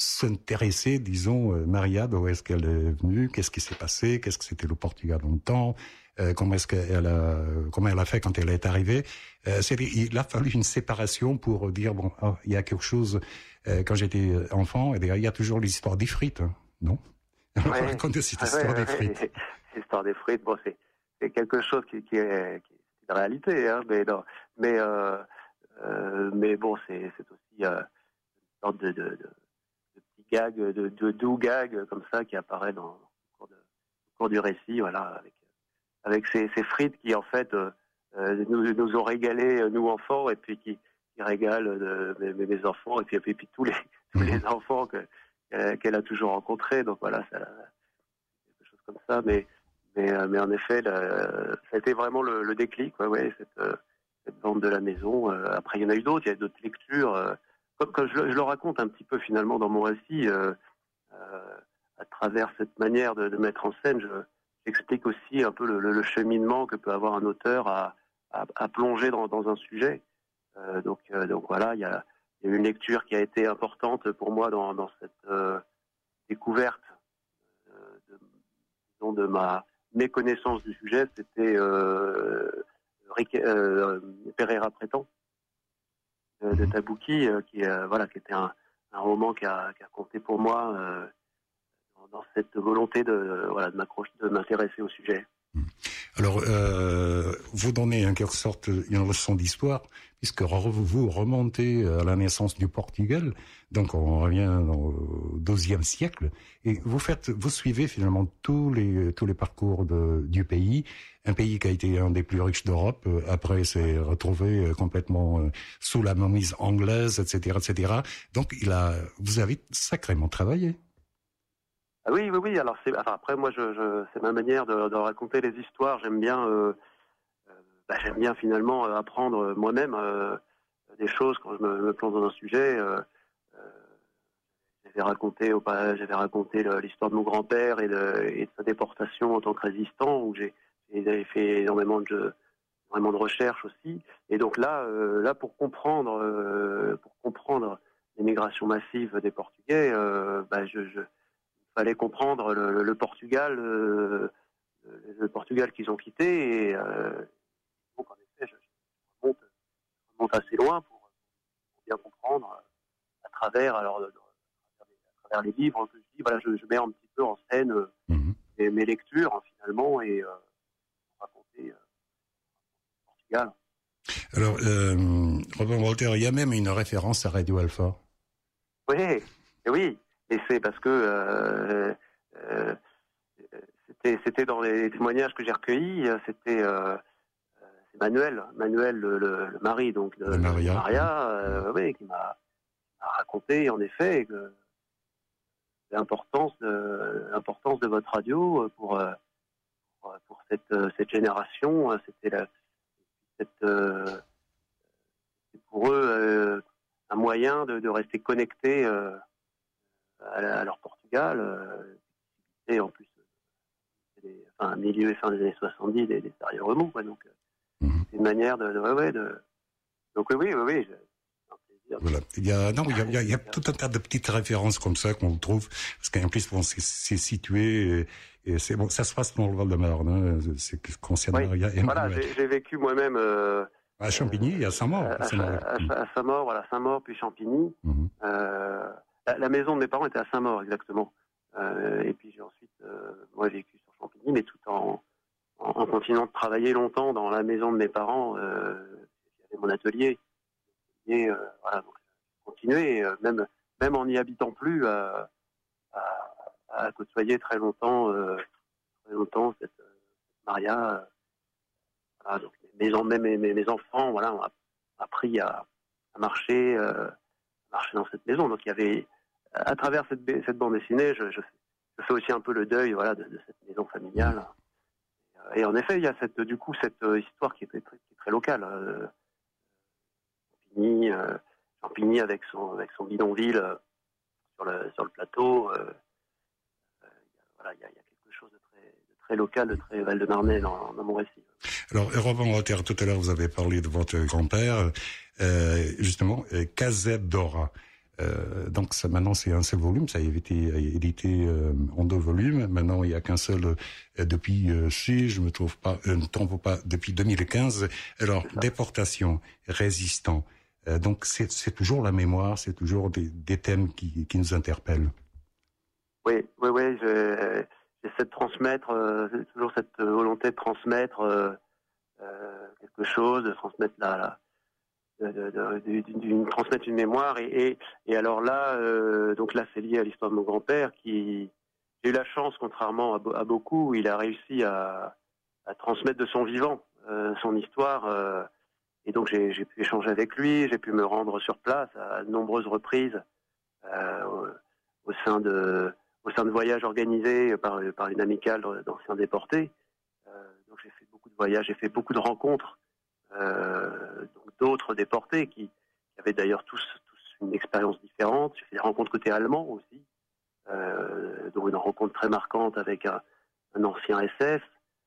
s'intéresser, disons, euh, Maria, d'où est-ce qu'elle est venue, qu'est-ce qui s'est passé, qu'est-ce que c'était le Portugal dans le temps, euh, comment est-ce qu'elle a, comment elle a fait quand elle est arrivée. Euh, c'est, il a fallu une séparation pour dire bon, oh, il y a quelque chose. Euh, quand j'étais enfant, il y a toujours l'histoire des frites, hein, non? Alors, ouais. raconte cette histoire ouais, des ouais, frites. L'histoire des frites, bon, c'est, c'est quelque chose qui, qui, est, qui est une réalité, hein, mais non, mais euh, euh, mais bon, c'est, c'est aussi euh, une sorte de, de, de, de petit gag, de, de doux gag comme ça qui apparaît dans le cours, de, le cours du récit, voilà, avec avec ces, ces frites qui en fait euh, nous, nous ont régalé nous enfants et puis qui, qui régalent euh, mes, mes enfants et puis, et puis, et puis tous les tous les enfants que qu'elle a toujours rencontré, donc voilà, ça, quelque chose comme ça, mais mais mais en effet, la, ça a été vraiment le, le déclic, ouais, ouais, cette, cette vente de la maison. Après, il y en a eu d'autres, il y a d'autres lectures, comme, comme je, je le raconte un petit peu finalement dans mon récit, euh, euh, à travers cette manière de, de mettre en scène, je, j'explique aussi un peu le, le, le cheminement que peut avoir un auteur à, à, à plonger dans, dans un sujet. Euh, donc, euh, donc voilà, il y a Il y a eu une lecture qui a été importante pour moi dans, dans cette euh, découverte euh, de, disons, de ma méconnaissance du sujet. C'était euh, Ric, euh, Pereira Prétend de, de Tabouki, euh, qui, euh, voilà, qui était un, un roman qui a, qui a compté pour moi euh, dans, dans cette volonté de, voilà, de, m'accrocher, de m'intéresser au sujet. Alors, euh, vous donnez en quelque sorte une leçon d'histoire, puisque vous remontez à la naissance du Portugal, donc on revient au douzième siècle, et vous faites, vous suivez finalement tous les tous les parcours de, du pays, un pays qui a été un des plus riches d'Europe, après s'est retrouvé complètement sous la mainmise anglaise, et cetera, et cetera. Donc, il a, vous avez sacrément travaillé. Ah oui, oui, oui. Alors c'est, enfin, après moi, je, je, c'est ma manière de, de raconter les histoires. J'aime bien, euh, euh, bah, j'aime bien finalement apprendre moi-même euh, des choses quand je me, me plonge dans un sujet. Euh, euh, j'avais raconté, j'avais raconté l'histoire de mon grand-père et de, et de sa déportation en tant que résistant, où j'ai, j'ai fait énormément de, énormément de recherches aussi. Et donc là, euh, là pour comprendre, euh, pour comprendre l'émigration massive des Portugais, euh, bah, je, je il fallait comprendre le, le Portugal, le, le Portugal qu'ils ont quitté. Et euh, donc, en effet, je, je, remonte, je remonte assez loin pour, pour bien comprendre à travers, alors, à travers les livres que je dis. Voilà, je, je mets un petit peu en scène euh, mm-hmm. mes, mes lectures, hein, finalement, et euh, raconter euh, le Portugal. Alors, euh, Robin Walter, il y a même une référence à Radio Alpha. Oui, oui. Et c'est parce que euh, euh, c'était, c'était dans les témoignages que j'ai recueillis, c'était euh, c'est Manuel, Manuel le, le, le mari donc de, de Maria, Maria euh, oui, qui m'a, m'a raconté en effet que l'importance de, l'importance de votre radio pour pour, pour cette cette génération, c'était la, cette, euh, c'est pour eux euh, un moyen de, de rester connectés. Euh, à leur Portugal, euh, et en plus, des, enfin, milieu et fin des années soixante-dix, des, des sérieux remous, quoi, donc euh, mm-hmm. c'est une manière de, de, ouais, ouais, de, donc oui, oui, oui, c'est un plaisir. Voilà. Il y a, non, il y a, il y a, il y a tout un tas de petites références comme ça qu'on trouve, parce qu'en plus, bon, c'est, c'est situé, et, et c'est bon, ça se passe dans le Val-de-Marne, hein, c'est ce qui concerne oui. Maria et voilà, j'ai, j'ai vécu moi-même, euh, à Champigny, euh, à Saint-Maur. À, à, à, à Saint-Maur, voilà, Saint-Maur, puis Champigny, mm-hmm. euh, La, la maison de mes parents était à Saint-Maur, exactement. Euh, et puis j'ai ensuite, euh, moi, vécu sur Champigny, mais tout en, en, en continuant de travailler longtemps dans la maison de mes parents. Euh, j'avais mon atelier. Et euh, voilà, donc j'ai continué, euh, même, même en n'y habitant plus, à, à, à côtoyer très longtemps, euh, très longtemps cette, cette Maria. Euh, voilà, donc mes, mes, mes, mes enfants, voilà, ont appris à, à marcher. Euh, marcher dans cette maison, donc il y avait à travers cette, cette bande dessinée, je, je, je fais aussi un peu le deuil, voilà, de, de cette maison familiale. Et, et en effet, il y a cette, du coup, cette euh, histoire qui est très, qui est très locale. Euh, Champigny, euh, Champigny avec son, avec son bidonville euh, sur le, sur le plateau. Euh, euh, voilà, il y, a, il y a quelque chose de très, de très local, de très Val-de-Marnais dans, dans mon récit. Alors, Robin Walter, tout à l'heure, vous avez parlé de votre grand-père, euh, justement, euh, Caseb Dora. Euh, donc ça, maintenant c'est un seul volume, ça a été édité euh, en deux volumes. Maintenant il y a qu'un seul euh, depuis euh, si je me trouve pas, euh, ne trompe pas, depuis deux mille quinze. Alors déportation, résistant. Euh, donc c'est, c'est toujours la mémoire, c'est toujours des, des thèmes qui, qui nous interpellent. Oui, oui, oui. Je, j'essaie de transmettre, euh, toujours cette volonté de transmettre euh, euh, quelque chose, de transmettre la. la De, de, de, d'une, transmettre une mémoire et, et, et alors là euh, donc là c'est lié à l'histoire de mon grand-père qui j'ai eu la chance contrairement à, à beaucoup il a réussi à, à transmettre de son vivant euh, son histoire euh, et donc j'ai, j'ai pu échanger avec lui, j'ai pu me rendre sur place à de nombreuses reprises euh, au, au sein de au sein de voyages organisés par, par une amicale d'anciens déportés euh, donc j'ai fait beaucoup de voyages, j'ai fait beaucoup de rencontres Euh, donc d'autres déportés qui, qui avaient d'ailleurs tous, tous une expérience différente. J'ai fait des rencontres côté allemand aussi, euh, dont une rencontre très marquante avec un, un ancien S F.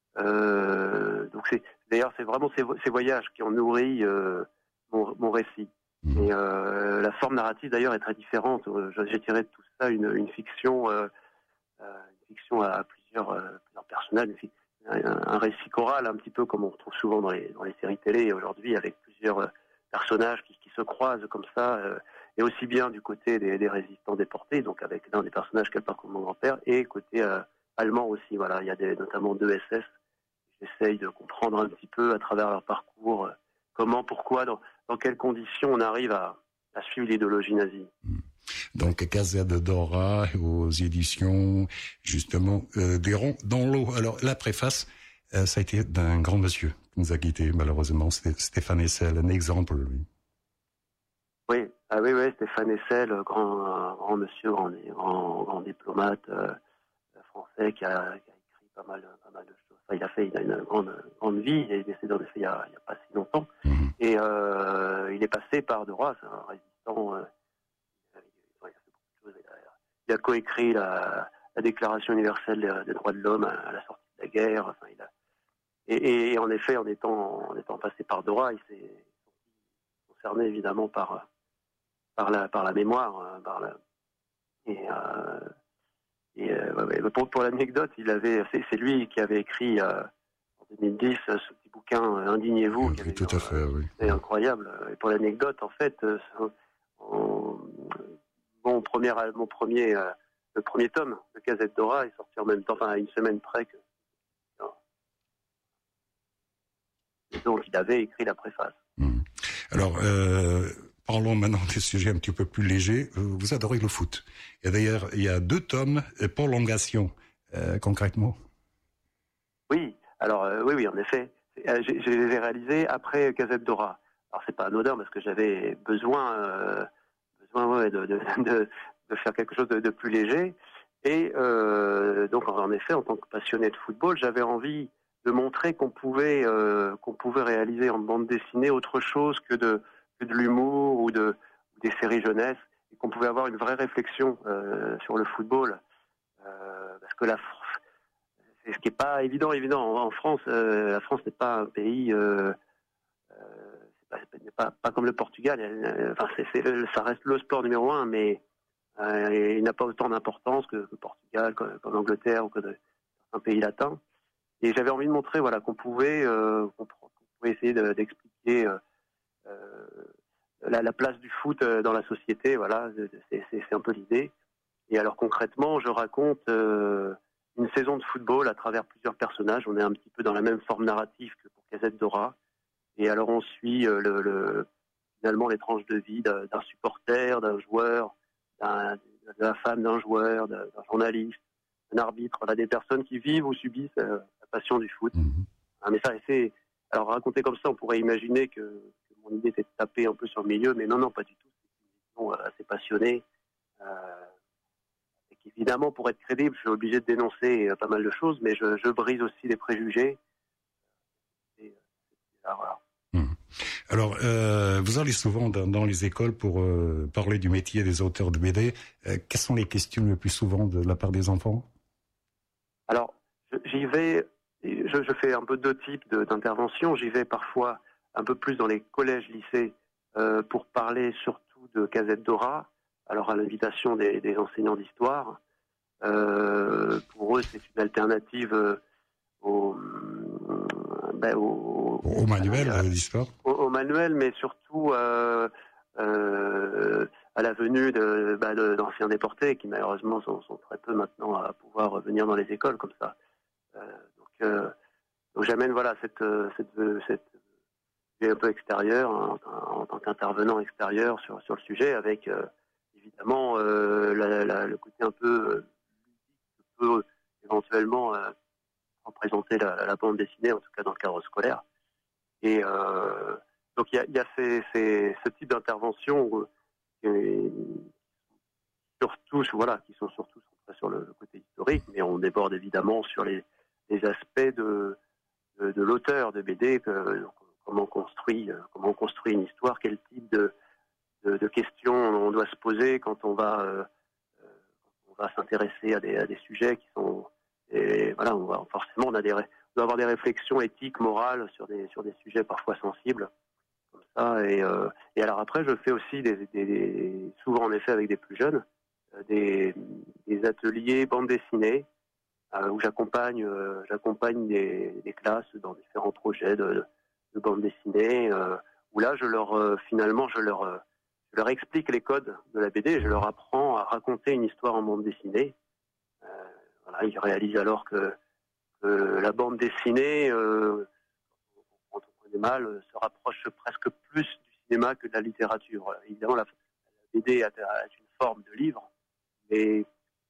Euh, donc c'est d'ailleurs c'est vraiment ces, ces voyages qui ont nourri euh, mon, mon récit. Et euh, la forme narrative d'ailleurs est très différente. J'ai tiré de tout ça une, une fiction, euh, une fiction à plusieurs, euh, plusieurs personnages. Une fiction, Un, un récit choral, un petit peu comme on retrouve souvent dans les, dans les séries télé aujourd'hui, avec plusieurs euh, personnages qui, qui se croisent comme ça, euh, et aussi bien du côté des, des résistants déportés, donc avec l'un des personnages qu'elle parcourt mon grand-père, et côté euh, allemand aussi. Voilà, il y a des, notamment deux S S. J'essaye de comprendre un petit peu à travers leur parcours euh, comment, pourquoi, dans, dans quelles conditions on arrive à, à suivre l'idéologie nazie. Donc Gazette Dora aux éditions justement euh, des ronds dans l'eau. Alors la préface, euh, ça a été d'un grand monsieur qui nous a quittés malheureusement, c'était Stéphane Hessel, un exemple lui. Oui, ah oui, oui, Stéphane Hessel, grand, grand monsieur, grand, grand, grand diplomate euh, français qui a, qui a écrit pas mal, pas mal de choses. Enfin, il a fait, il a une grande, grande vie, il est décédé en effet il y a, il y a pas si longtemps. Mmh. Et euh, il est passé par Dora, c'est un résistant. Euh, Il a coécrit la, la Déclaration universelle des, des droits de l'homme à, à la sortie de la guerre. Enfin, il a, et, et en effet, en étant, en étant passé par Dora, il s'est concerné évidemment par, par, la, par la mémoire. Par la, et euh, et euh, ouais, ouais, pour, pour l'anecdote, il avait, c'est, c'est lui qui avait écrit euh, en deux mille dix ce petit bouquin euh, Indignez-vous. Oui, avait, tout à fait, oui. C'est incroyable. Et pour l'anecdote, en fait, euh, on, Mon premier, mon premier, euh, le premier tome de Gazette Dora est sorti en même temps, enfin à une semaine près que. Et donc il avait écrit la préface. Mmh. Alors euh, parlons maintenant des sujets un petit peu plus légers. Vous adorez le foot. Et d'ailleurs il y a deux tomes prolongation euh, concrètement. Oui, alors euh, oui, oui, en effet, j'ai, je les ai réalisés après Gazette Dora. Alors c'est pas anodin parce que j'avais besoin. Euh, Ouais, de, de, de, de faire quelque chose de, de plus léger. Et euh, donc, en effet, en tant que passionné de football, j'avais envie de montrer qu'on pouvait, euh, qu'on pouvait réaliser en bande dessinée autre chose que de, que de l'humour ou de, des séries jeunesse, et qu'on pouvait avoir une vraie réflexion euh, sur le football. Euh, parce que la c'est ce qui n'est pas évident, évident. En, en France, euh, la France n'est pas un pays... Euh, Pas, pas comme le Portugal, enfin, c'est, c'est, ça reste le sport numéro un, mais euh, il n'a pas autant d'importance que le Portugal, que, que l'Angleterre ou que de, un pays latin. Et j'avais envie de montrer voilà, qu'on pouvait, euh, qu'on, qu'on pouvait essayer de, d'expliquer euh, euh, la, la place du foot dans la société. Voilà, c'est, c'est, c'est un peu l'idée. Et alors concrètement, je raconte euh, une saison de football à travers plusieurs personnages. On est un petit peu dans la même forme narrative que pour Gazette Dora. Et alors on suit euh, le, le, finalement les tranches de vie d'un, d'un supporter, d'un joueur, d'un, de la femme d'un joueur, d'un, d'un journaliste, d'un arbitre, voilà, des personnes qui vivent ou subissent euh, la passion du foot. Mmh. Ah, mais ça, c'est, alors raconté comme ça, on pourrait imaginer que, que mon idée était de taper un peu sur le milieu, mais non, non, pas du tout. C'est une vision euh, assez passionnée. Euh, et qu'évidemment, pour être crédible, je suis obligé de dénoncer euh, pas mal de choses, mais je, je brise aussi les préjugés. Et, et là, voilà. Alors, euh, vous allez souvent dans, dans les écoles pour euh, parler du métier des auteurs de B D. Euh, quelles sont les questions le plus souvent de la part des enfants? Alors, j'y vais, je, je fais un peu deux types de, d'interventions. J'y vais parfois un peu plus dans les collèges, lycées, euh, pour parler surtout de Gazette Dora, alors à l'invitation des, des enseignants d'histoire. Euh, pour eux, c'est une alternative euh, au, ben, au, au manuel euh, d'histoire. Au, au manuel, mais surtout euh, euh, à la venue de, ben, de, d'anciens déportés qui malheureusement sont, sont très peu maintenant à pouvoir revenir dans les écoles comme ça. Euh, donc, euh, donc j'amène voilà cette cette cette vue un peu extérieure en, en tant qu'intervenant extérieur sur sur le sujet, avec euh, évidemment euh, la, la, le côté un peu euh, qui peut éventuellement euh, représenter la, la bande dessinée, en tout cas dans le cadre scolaire. Et euh, donc il y a, y a ces, ces, ce type d'intervention euh, surtout voilà qui sont surtout sur le, le côté historique, mais on déborde évidemment sur les les aspects de, de, de l'auteur de B D, que, comment on construit, comment on construit une histoire, quel type de, de, de questions on doit se poser quand on va, euh, on va s'intéresser à des, à des sujets qui sont, et voilà, on va, forcément on a des, on doit avoir des réflexions éthiques, morales sur des, sur des sujets parfois sensibles, comme ça. Et, euh, et alors après, je fais aussi des, des, des souvent en effet avec des plus jeunes, des, des ateliers bande dessinée. Euh, où j'accompagne, euh, j'accompagne des, des classes dans différents projets de, de bande dessinée, euh, où là, je leur, euh, finalement, je leur, euh, je leur explique les codes de la B D, et je leur apprends à raconter une histoire en bande dessinée. Euh, voilà, ils réalisent alors que, que la bande dessinée, euh, quand on connaît mal, se rapproche presque plus du cinéma que de la littérature. Évidemment, la, la B D est une forme de livre, mais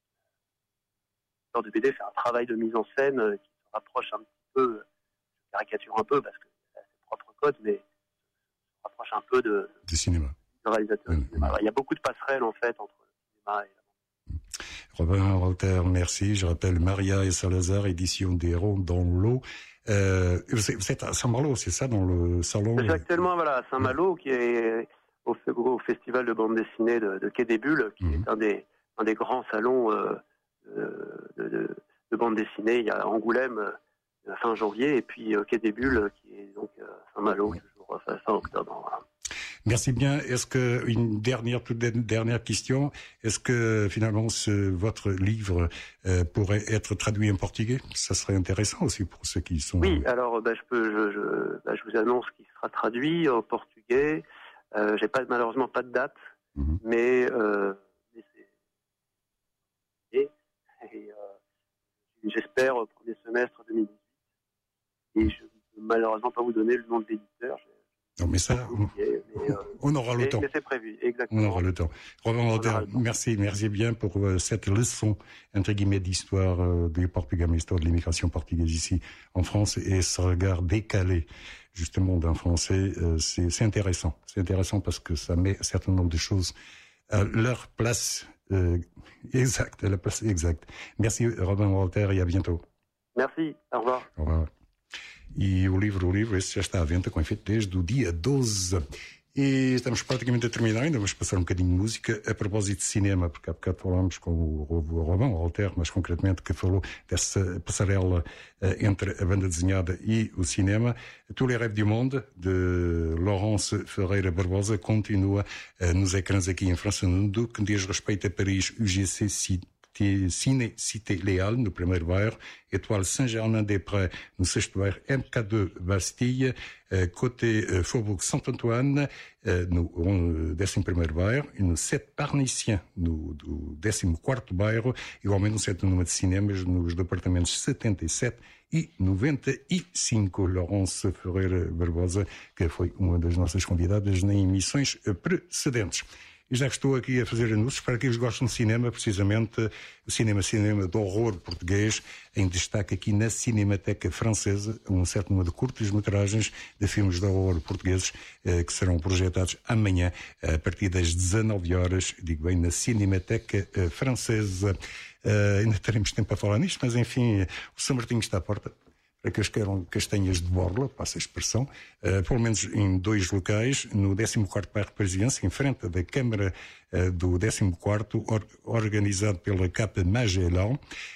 de B D fait un travail de mise en scène qui se rapproche un petit peu, je caricature un peu parce que c'est ses propres codes, mais se rapproche un peu de, du cinéma. Du réalisateur. Mmh. Alors, il y a beaucoup de passerelles en fait entre le cinéma et la bande. Robin Walter, merci. Je rappelle Maria et Salazar, édition des Héros dans l'eau. Euh, vous êtes à Saint-Malo, c'est ça, dans le salon? C'est actuellement voilà, à Saint-Malo, qui est au, au festival de bande dessinée de, de Quai des Bulles, qui mmh. est un des, un des grands salons euh, De, de, de bande dessinée. Il y a Angoulême euh, fin janvier et puis euh, Quai des Bulles qui est donc euh, Saint-Malo toujours euh, fin octobre. Voilà. Merci bien. Est-ce que une dernière toute dernière question, est-ce que finalement ce, votre livre euh, pourrait être traduit en portugais? Ça serait intéressant aussi pour ceux qui sont. Oui, alors bah, je peux je, je, bah, je vous annonce qu'il sera traduit en portugais. Euh, j'ai pas malheureusement pas de date, mm-hmm. mais euh, Et euh, j'espère au premier semestre deux mille dix-huit. Et je ne peux malheureusement pas vous donner le nom de l'éditeur. Non, mais ça, on, mais, euh, on aura le mais, temps. Mais c'est prévu, exactement. On aura le temps. Robin Walter, merci, merci bien pour euh, cette leçon, entre guillemets, d'histoire euh, du Portugal, l'histoire de l'immigration portugaise ici en France, et ce regard décalé, justement, d'un Français, euh, c'est, c'est intéressant. C'est intéressant parce que ça met un certain nombre de choses à leur place Euh, exact, la place exacte. Merci Robin Walter e a bientôt. Merci, au revoir. Au revoir. E o livro, o livro, esse já está à venda, com efeito, desde o dia doze. E estamos praticamente a terminar, ainda vamos passar um bocadinho de música a propósito de cinema, porque há bocado falámos com o Robin Walter, mas concretamente que falou dessa passarela uh, entre a banda desenhada e o cinema. Tous les rêves du monde, de Laurence Ferreira Barbosa, continua uh, nos ecrãs aqui em França, no que diz respeito a Paris, U G C Ciné Cité Léal, no primeiro bairro, Étoile Saint-Germain-des-Prés, no sexto bairro, M K deux Bastille, uh, côté uh, Faubourg Saint-Antoine, uh, no uh, décimo primeiro bairro, e no sete Parnicien, no do décimo quarto bairro, igualmente um certo número de cinemas nos departamentos setenta e sete e noventa e cinco. Laurence Ferreira Barbosa, que foi uma das nossas convidadas em emissões precedentes. E já que estou aqui a fazer anúncios para aqueles que gostam de cinema, precisamente o cinema, cinema de horror português, em destaque aqui na Cinemateca Francesa, um certo número de curtas-metragens de filmes de horror portugueses eh, que serão projetados amanhã a partir das dezanove horas, digo bem, na Cinemateca eh, Francesa. Uh, ainda teremos tempo para falar nisto, mas enfim, o São Martinho está à porta. Para que eles queiram castanhas de borla, passa a expressão, uh, pelo menos em dois locais, no décimo quarto bairro parisiense, em frente da Câmara uh, do décimo quarto, or, organizado pela Capa Magellan.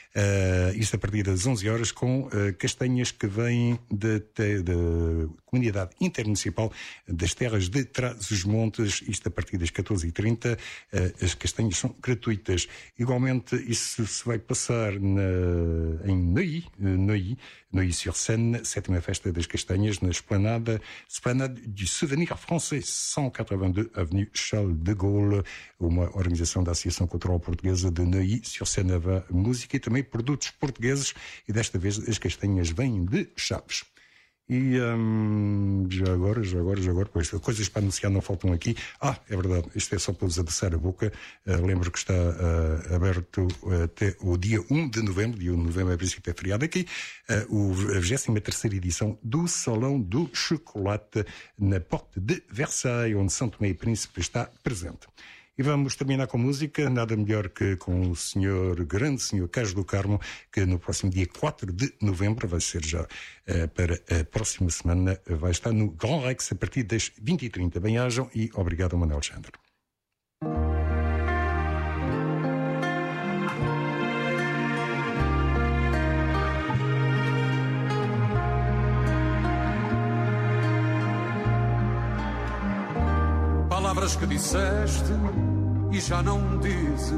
Uh, isto a partir das onze horas, com uh, castanhas que vêm da Comunidade Intermunicipal das Terras de Trás-os-Montes, isto a partir das catorze e trinta. Uh, as castanhas são gratuitas. Igualmente, isso se vai passar na, em Neuilly, Neuilly, Neuilly-sur-Seine, sétima festa das castanhas, na esplanada, esplanade du Souvenir Français, cento e oitenta e dois Avenue Charles de Gaulle, uma organização da Associação Cultural Portuguesa de Neuilly-sur-Seine, música e também produtos portugueses, e desta vez as castanhas vêm de Chaves. E hum, já agora, já agora, já agora, pois, coisas para anunciar não faltam aqui. Ah, é verdade, isto é só para vos adoçar a boca. Uh, lembro que está uh, aberto uh, até o dia um de novembro, dia um de novembro, a princípio é feriado aqui, uh, o, a vigésima terceira edição do Salão do Chocolate na Porte de Versailles, onde São Tomé e Príncipe está presente. E vamos terminar com música, nada melhor que com o senhor, grande senhor Cás do Carmo, que no próximo dia quatro de novembro, vai ser já uh, para a próxima semana, vai estar no Grand Rex a partir das vinte e trinta. Bem-ajam e obrigado, Manuel Alexandre. Palavras que disseste e já não dizes,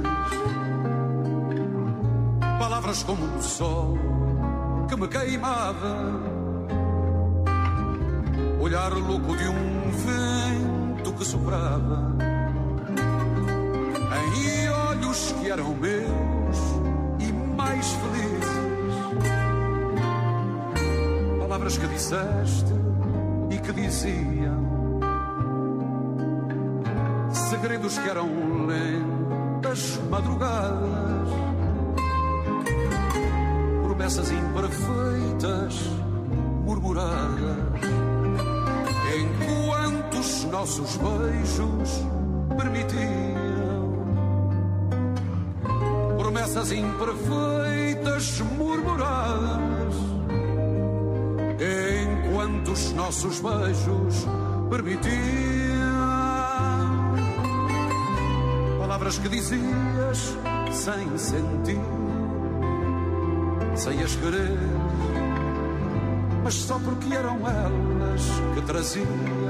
palavras como o sol que me queimava, olhar louco de um vento que soprava, em olhos que eram meus e mais felizes, palavras que disseste e que diziam segredos que eram lentas madrugadas, promessas imperfeitas murmuradas, enquanto os nossos beijos permitiam. Promessas imperfeitas murmuradas, enquanto os nossos beijos permitiam. Palavras que dizias sem sentir, sem as querer, mas só porque eram elas que traziam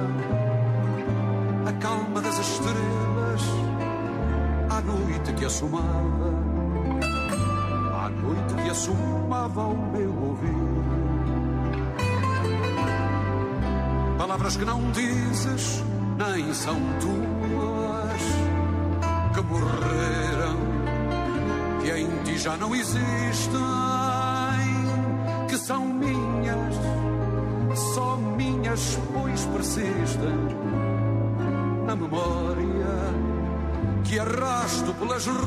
a calma das estrelas à noite que assomava, à noite que assomava ao meu ouvido. Palavras que não dizes nem são tuas, que morreram, que em ti já não existem, que são minhas, só minhas, pois persistem na memória que arrasto pelas ruas,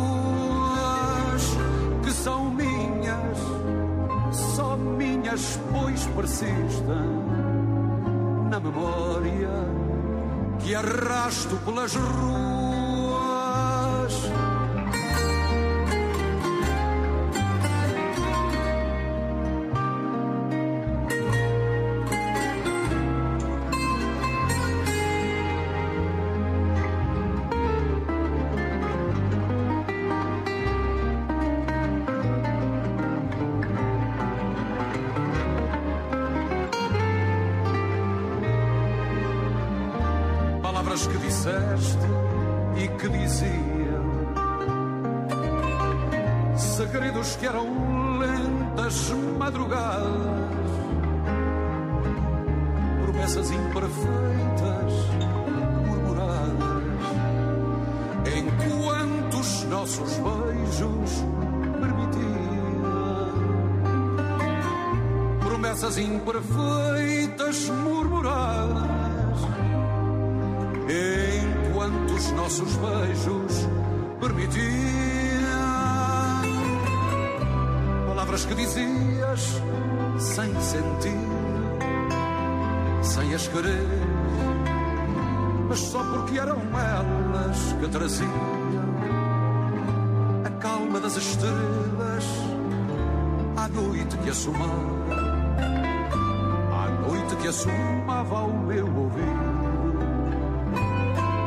que são minhas, só minhas, pois persistem na memória que arrasto pelas ruas. Palavras que disseste e que diziam segredos que eram lentas madrugadas, promessas imperfeitas murmuradas, enquanto os nossos beijos permitiam. Promessas imperfeitas murmuradas, enquanto os nossos beijos permitiam. Palavras que dizias sem sentir, sem as querer, mas só porque eram elas que traziam a calma das estrelas à noite que assomava, à noite que assomava ao meu ouvido.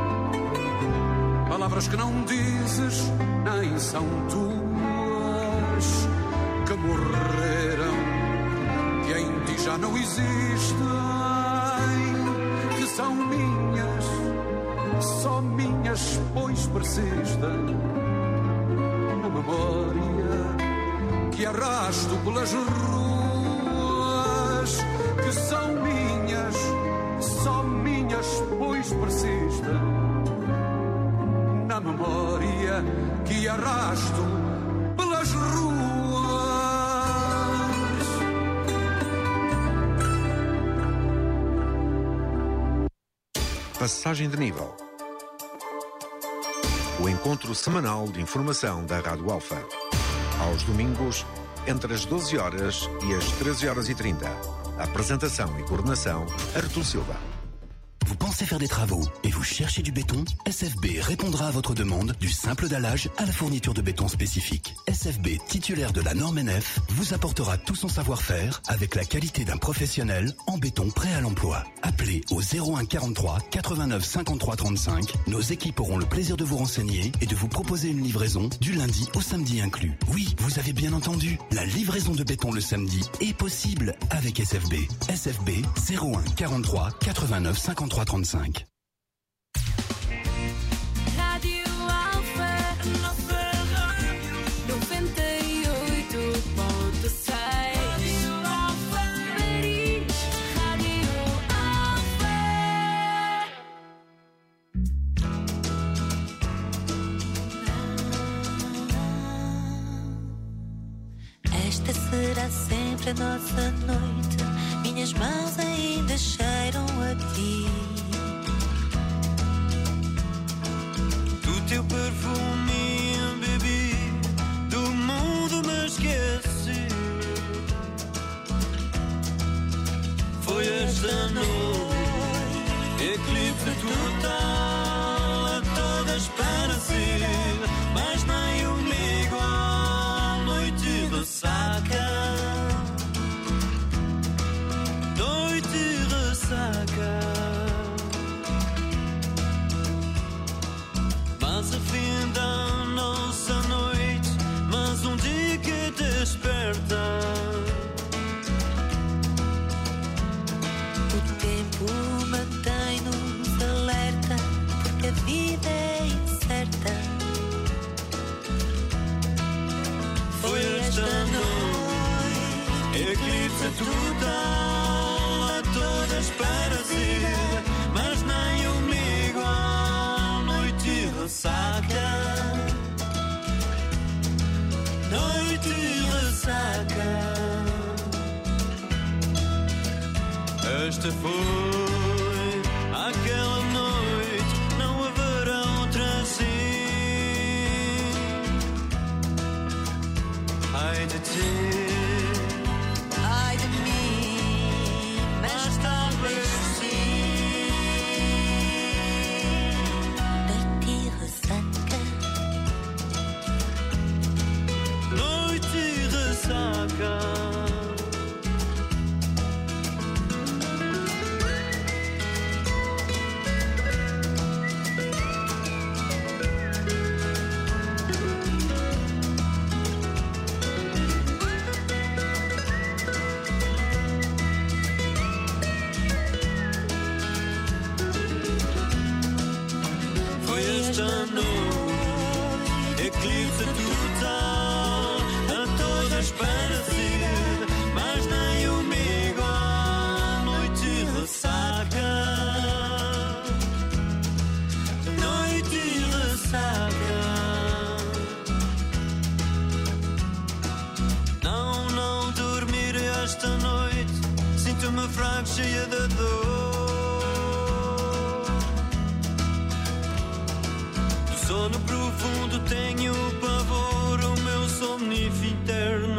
Palavras que não dizes nem são tuas, que morreram, que em ti já não existem, que são minhas, só minhas, pois persistem na memória que arrasto pelas ruas, que são minhas, só minhas, pois persistem na memória que arrasto pelas ruas. Passagem de nível. O encontro semanal de informação da Rádio Alfa. Aos domingos, entre as doze horas e as treze horas e trinta. Apresentação et coordination, Arthur Silva. Vous pensez faire des travaux et vous cherchez du béton? S F B répondra à votre demande du simple dallage à la fourniture de béton spécifique. S F B, titulaire de la norme N F, vous apportera tout son savoir-faire avec la qualité d'un professionnel en béton prêt à l'emploi. Appelez au zéro un quarante-trois quatre-vingt-neuf cinquante-trois trente-cinq. Nos équipes auront le plaisir de vous renseigner et de vous proposer une livraison du lundi au samedi inclus. Oui, vous avez bien entendu, la livraison de béton le samedi est possible avec S F B. S F B zéro un quarante-trois quatre-vingt-neuf cinquante-trois trente-cinq. Rádio Alfa, nossa rádio, noventa e oito ponto seis. Rádio Alfa, Paris, Rádio Alfa. Esta será sempre a nossa noite. Minhas mãos ainda cheiram a ti. Do teu perfume bebi, do mundo me esqueci. Foi esta noite, eclipse total, a todas para si, mas nem uma igual, noite de ressaca. Mas a fim da nossa noite, mas um dia que desperta. O tempo mantém-nos alerta, porque a vida é incerta. Foi esta noite, eclipse total, a todas para si, mas nem uma igual, noite de ressaca. Noite de ressaca. Esta foi aquela noite, não haverá outra assim. Ai de ti, ai de mim, mas talvez sim. Noite de ressaca. Noite de ressaca. Esta noite, eclipse total, a todas para si, mas nem uma igual, noite de ressaca. Noite de ressaca. Não, não dormir esta noite, sinto-me fraco, cheia de dor. Sono profundo, tenho pavor, o meu somnífero interno